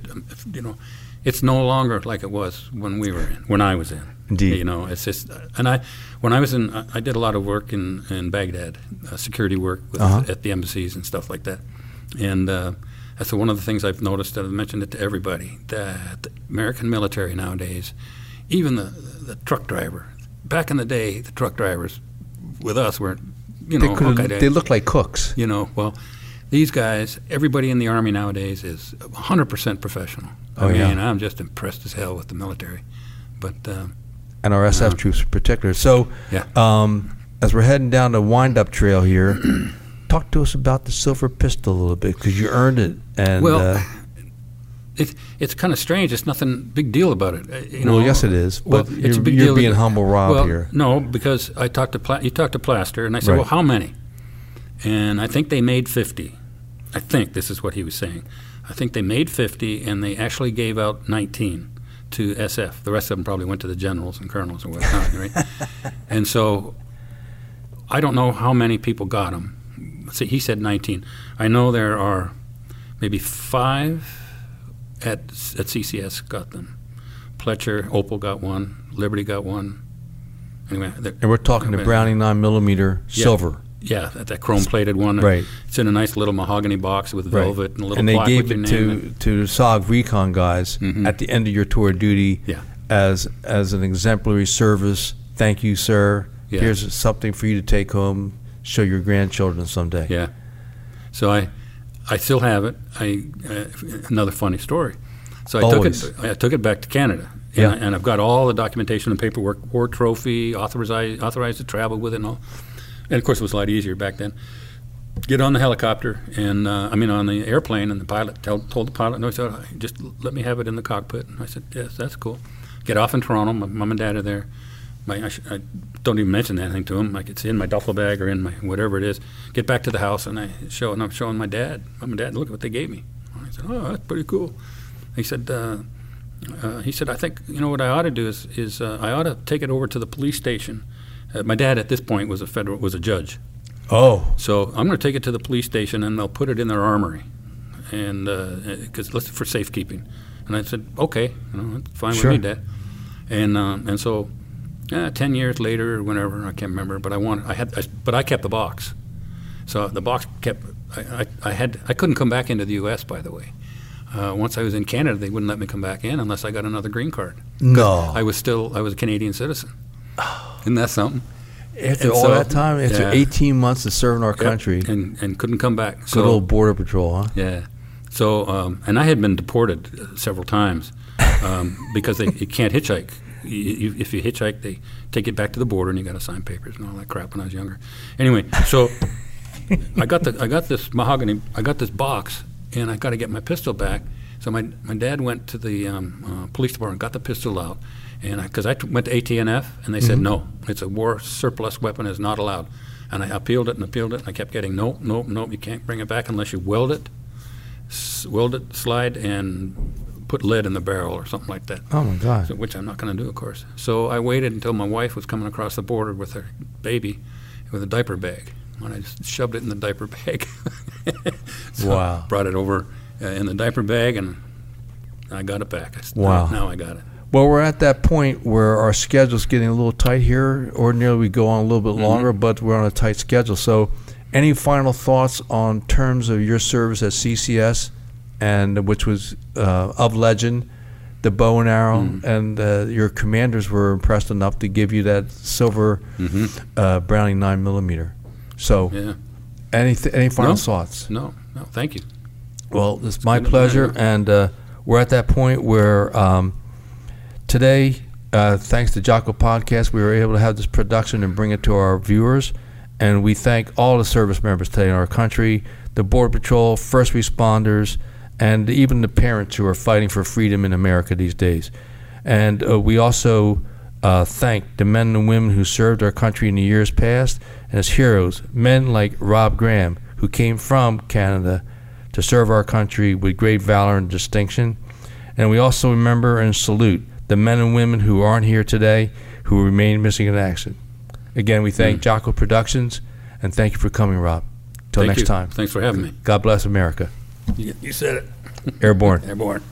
it's no longer like it was when I was in. Indeed. You know, it's just, and when I was in, I did a lot of work in Baghdad, security work at the embassies and stuff like that. And that's one of the things I've noticed, that I've mentioned it to everybody, that the American military nowadays, even the truck driver, back in the day, the truck drivers with us weren't, they look like cooks. You know, well, these guys, everybody in the Army nowadays is 100% professional. I mean, I'm just impressed as hell with the military. But and our SF troops in particular. So, as we're heading down the wind-up trail here, talk to us about the silver pistol a little bit, because you earned it. And it's kind of strange. It's nothing big deal about it. Well, yes, it is. But it's a big you're deal. Being humble, Rob, here. No, because you talked to Plaster, and I said, well, how many? And I think they made 50. I think this is what he was saying. I think they made 50, and they actually gave out 19 to SF. The rest of them probably went to the generals and colonels and whatnot, right? And so I don't know how many people got them. See, he said 19. I know there are maybe 5 at CCS got them. Pletcher, Opal got one. Liberty got one. Anyway, and we're talking the Browning 9mm silver. Yeah, that chrome-plated one. Right. It's in a nice little mahogany box with velvet and a little plaque with your name. And they gave it to the SOG Recon guys at the end of your tour of duty as an exemplary service. Thank you, sir. Yeah. Here's something for you to take home, show your grandchildren someday. Yeah. So I still have it. Another funny story. So I took it back to Canada. And I've got all the documentation and paperwork, war trophy, authorized to travel with it and all. And, of course, it was a lot easier back then. Get on the helicopter, and on the airplane, and the pilot told the pilot, no, he said, just let me have it in the cockpit. And I said, yes, that's cool. Get off in Toronto. My mom and dad are there. I don't even mention anything to them. Like, it's in my duffel bag or in my whatever it is. Get back to the house, and I'm showing my dad. Mom and dad, look at what they gave me. And I said, oh, that's pretty cool. He said, I think, what I ought to do is I ought to take it over to the police station. My dad at this point was a judge. Oh. So I'm going to take it to the police station, and they'll put it in their armory, and for safekeeping. And I said, okay, that's fine with me, Dad. And so 10 years later, or whenever, I can't remember, but I kept the box. So the box kept. I couldn't come back into the U.S. By the way. Once I was in Canada, they wouldn't let me come back in unless I got another green card. No. I was a Canadian citizen. Isn't that something? After all that time, after 18 months of serving our country. And couldn't come back. Good old Border Patrol, huh? Yeah. So, and I had been deported several times because you can't hitchhike. If you hitchhike, they take it back to the border, and you got to sign papers and all that crap when I was younger. Anyway, so I got this mahogany. I got this box, and I got to get my pistol back. So my dad went to the police department, got the pistol out, and because I went to ATNF, and they said no, it's a war surplus weapon, is not allowed. And I appealed it, and I kept getting nope, you can't bring it back unless you weld it, slide, and put lead in the barrel or something like that. Oh, my God. So, which I'm not going to do, of course. So I waited until my wife was coming across the border with her baby with a diaper bag. And I just shoved it in the diaper bag. So wow. Brought it over in the diaper bag, and I got it back. Wow. Now I got it. Well, we're at that point where our schedule's getting a little tight here. Ordinarily, we go on a little bit longer, but we're on a tight schedule. So any final thoughts on terms of your service at CCS, and which was of legend, the bow and arrow, and your commanders were impressed enough to give you that silver Browning 9mm. So any final thoughts? No, thank you. Well, it's my pleasure, and we're at that point where today, thanks to Jocko Podcast, we were able to have this production and bring it to our viewers, and we thank all the service members today in our country, the Border Patrol, first responders, and even the parents who are fighting for freedom in America these days. And we also thank the men and women who served our country in the years past, and as heroes, men like Rob Graham, who came from Canada to serve our country with great valor and distinction. And we also remember and salute the men and women who aren't here today, who remain missing in action. Again, we thank Jocko Productions, and thank you for coming, Rob. Till next time. Thanks for having me. God bless America. You said it. Airborne. Airborne.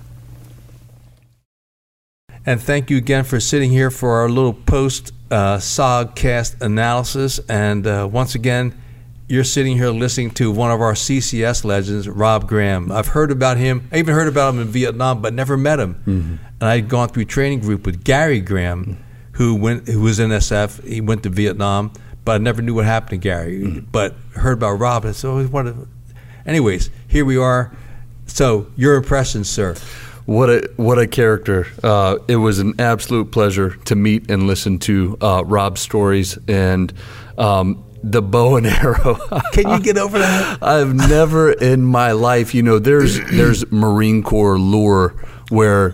And thank you again for sitting here for our little post-SOGcast analysis. And once again, you're sitting here listening to one of our CCS legends, Rob Graham. I've heard about him. I even heard about him in Vietnam, but never met him. And I'd gone through training group with Gary Graham, who was in SF. He went to Vietnam, but I never knew what happened to Gary. But heard about Rob, and so anyways, here we are. So, your impressions, sir. What a character. It was an absolute pleasure to meet and listen to Rob's stories, and the bow and arrow. Can you get over that? I've never in my life, there's Marine Corps lore where,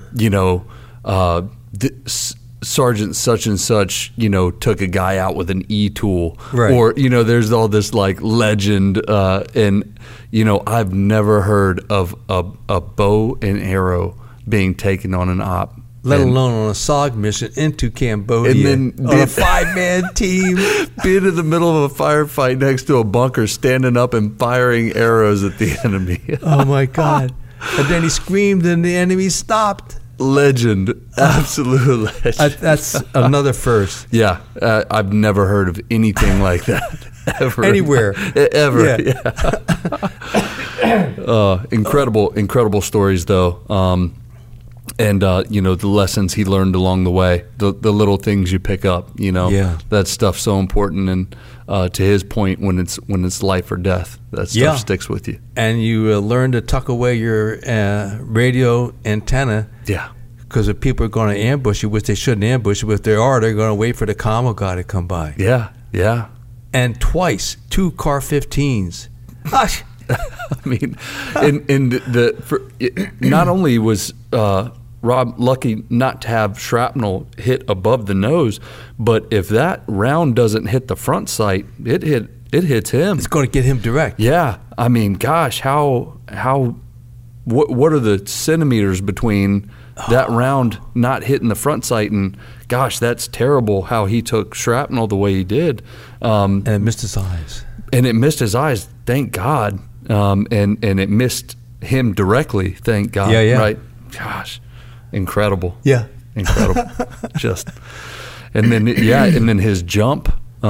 Sergeant such and such, took a guy out with an E-tool. Right. Or, there's all this like legend, and I've never heard of a bow and arrow being taken on an op. Let alone on a SOG mission into Cambodia. And then on a 5-man team. Being in the middle of a firefight next to a bunker, standing up and firing arrows at the enemy. Oh, my God. And then he screamed and the enemy stopped. Legend. Absolute legend. That's another first. Yeah. I've never heard of anything like that. Ever. Anywhere. Ever. Yeah. Incredible stories, though. And, the lessons he learned along the way, the little things you pick up, that stuff's so important. And to his point, when it's life or death, that stuff sticks with you. And you learn to tuck away your radio antenna. Yeah. Because if people are going to ambush you, which they shouldn't ambush you, but if they are, they're going to wait for the commo guy to come by. Yeah, yeah. And twice, 2 CAR-15s. I mean, not only was Rob lucky not to have shrapnel hit above the nose, but if that round doesn't hit the front sight, it hits him. It's going to get him direct. Yeah, I mean, gosh, what are the centimeters between that round not hitting the front sight, and gosh, that's terrible how he took shrapnel the way he did. And it missed his eyes. And it missed his eyes, thank God. And it missed him directly, thank God. Yeah. Right? Gosh, incredible. Yeah. Incredible. And then his jump,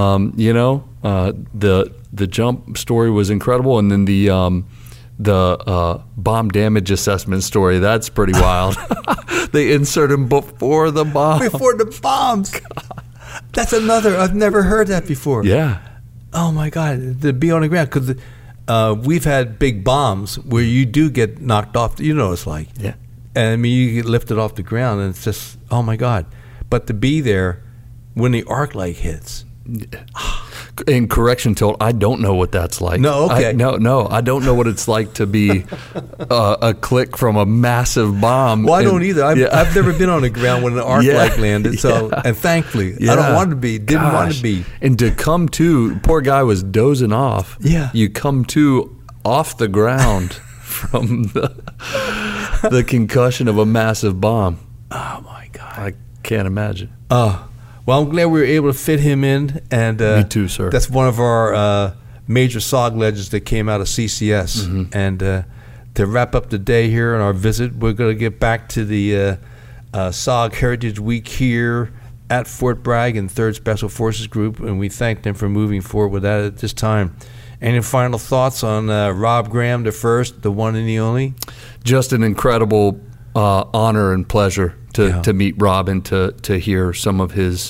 the jump story was incredible. And then the bomb damage assessment story, that's pretty wild. They insert him before the bomb. Before the bombs. God. That's another, I've never heard that before. Yeah. Oh, my God, to be on the ground. Because we've had big bombs where you do get knocked off. You know what it's like. Yeah. And I mean, you get lifted off the ground, and it's just, oh my God. But to be there when the arc light hits. In correction, Tilt, I don't know what that's like. No, okay. I don't know what it's like to be a click from a massive bomb. Well, I don't either. I've never been on the ground when an arc light landed. So, and thankfully, I don't want to be. Didn't want to be. And to come to, poor guy was dozing off. Yeah. You come to off the ground from the concussion of a massive bomb. Oh my God! I can't imagine. Well, I'm glad we were able to fit him in. And me too, sir. That's one of our major SOG legends that came out of CCS. Mm-hmm. And to wrap up the day here on our visit, we're going to get back to the SOG Heritage Week here at Fort Bragg and 3rd Special Forces Group, and we thank them for moving forward with that at this time. Any final thoughts on Rob Graham, the first, the one and the only? Just an incredible honor and pleasure to meet Rob and to hear some of his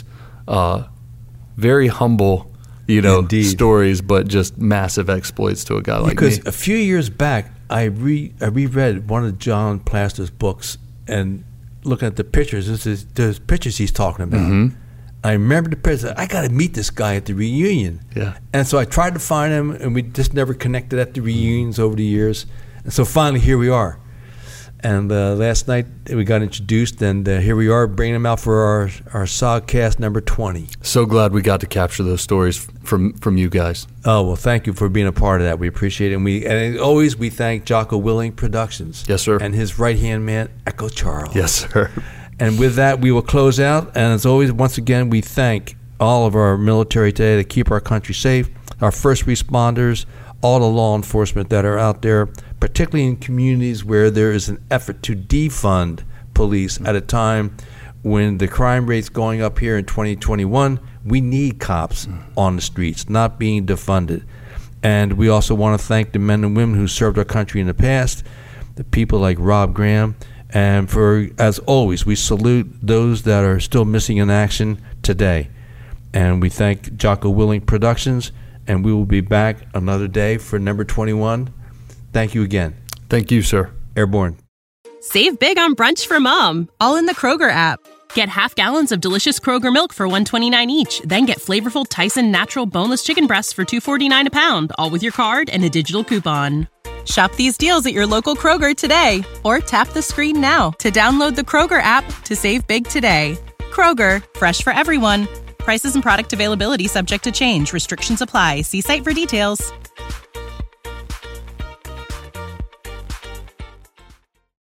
very humble, stories, but just massive exploits to a guy like me. Because a few years back, I reread one of John Plaster's books, and looking at the pictures, there's pictures he's talking about. Mm-hmm. I remember the pictures. I got to meet this guy at the reunion. Yeah. And so I tried to find him, and we just never connected at the reunions over the years. And so finally, here we are. And last night we got introduced, and here we are bringing them out for our SOGcast number 20. So glad we got to capture those stories from you guys. Oh, well, thank you for being a part of that. We appreciate it. And as always, we thank Jocko Willink Productions. Yes, sir. And his right-hand man, Echo Charles. Yes, sir. And with that, we will close out. And as always, once again, we thank all of our military today that keep our country safe, our first responders, all the law enforcement that are out there, particularly in communities where there is an effort to defund police at a time when the crime rate's going up here in 2021. We need cops on the streets, not being defunded. And we also want to thank the men and women who served our country in the past, the people like Rob Graham. And as always, we salute those that are still missing in action today. And we thank Jocko Willink Productions, and we will be back another day for number 21. Thank you again. Thank you, sir. Airborne. Save big on brunch for mom, all in the Kroger app. Get half gallons of delicious Kroger milk for $1.29 each. Then get flavorful Tyson natural boneless chicken breasts for $2.49 a pound, all with your card and a digital coupon. Shop these deals at your local Kroger today, or tap the screen now to download the Kroger app to save big today. Kroger, fresh for everyone. Prices and product availability subject to change. Restrictions apply. See site for details.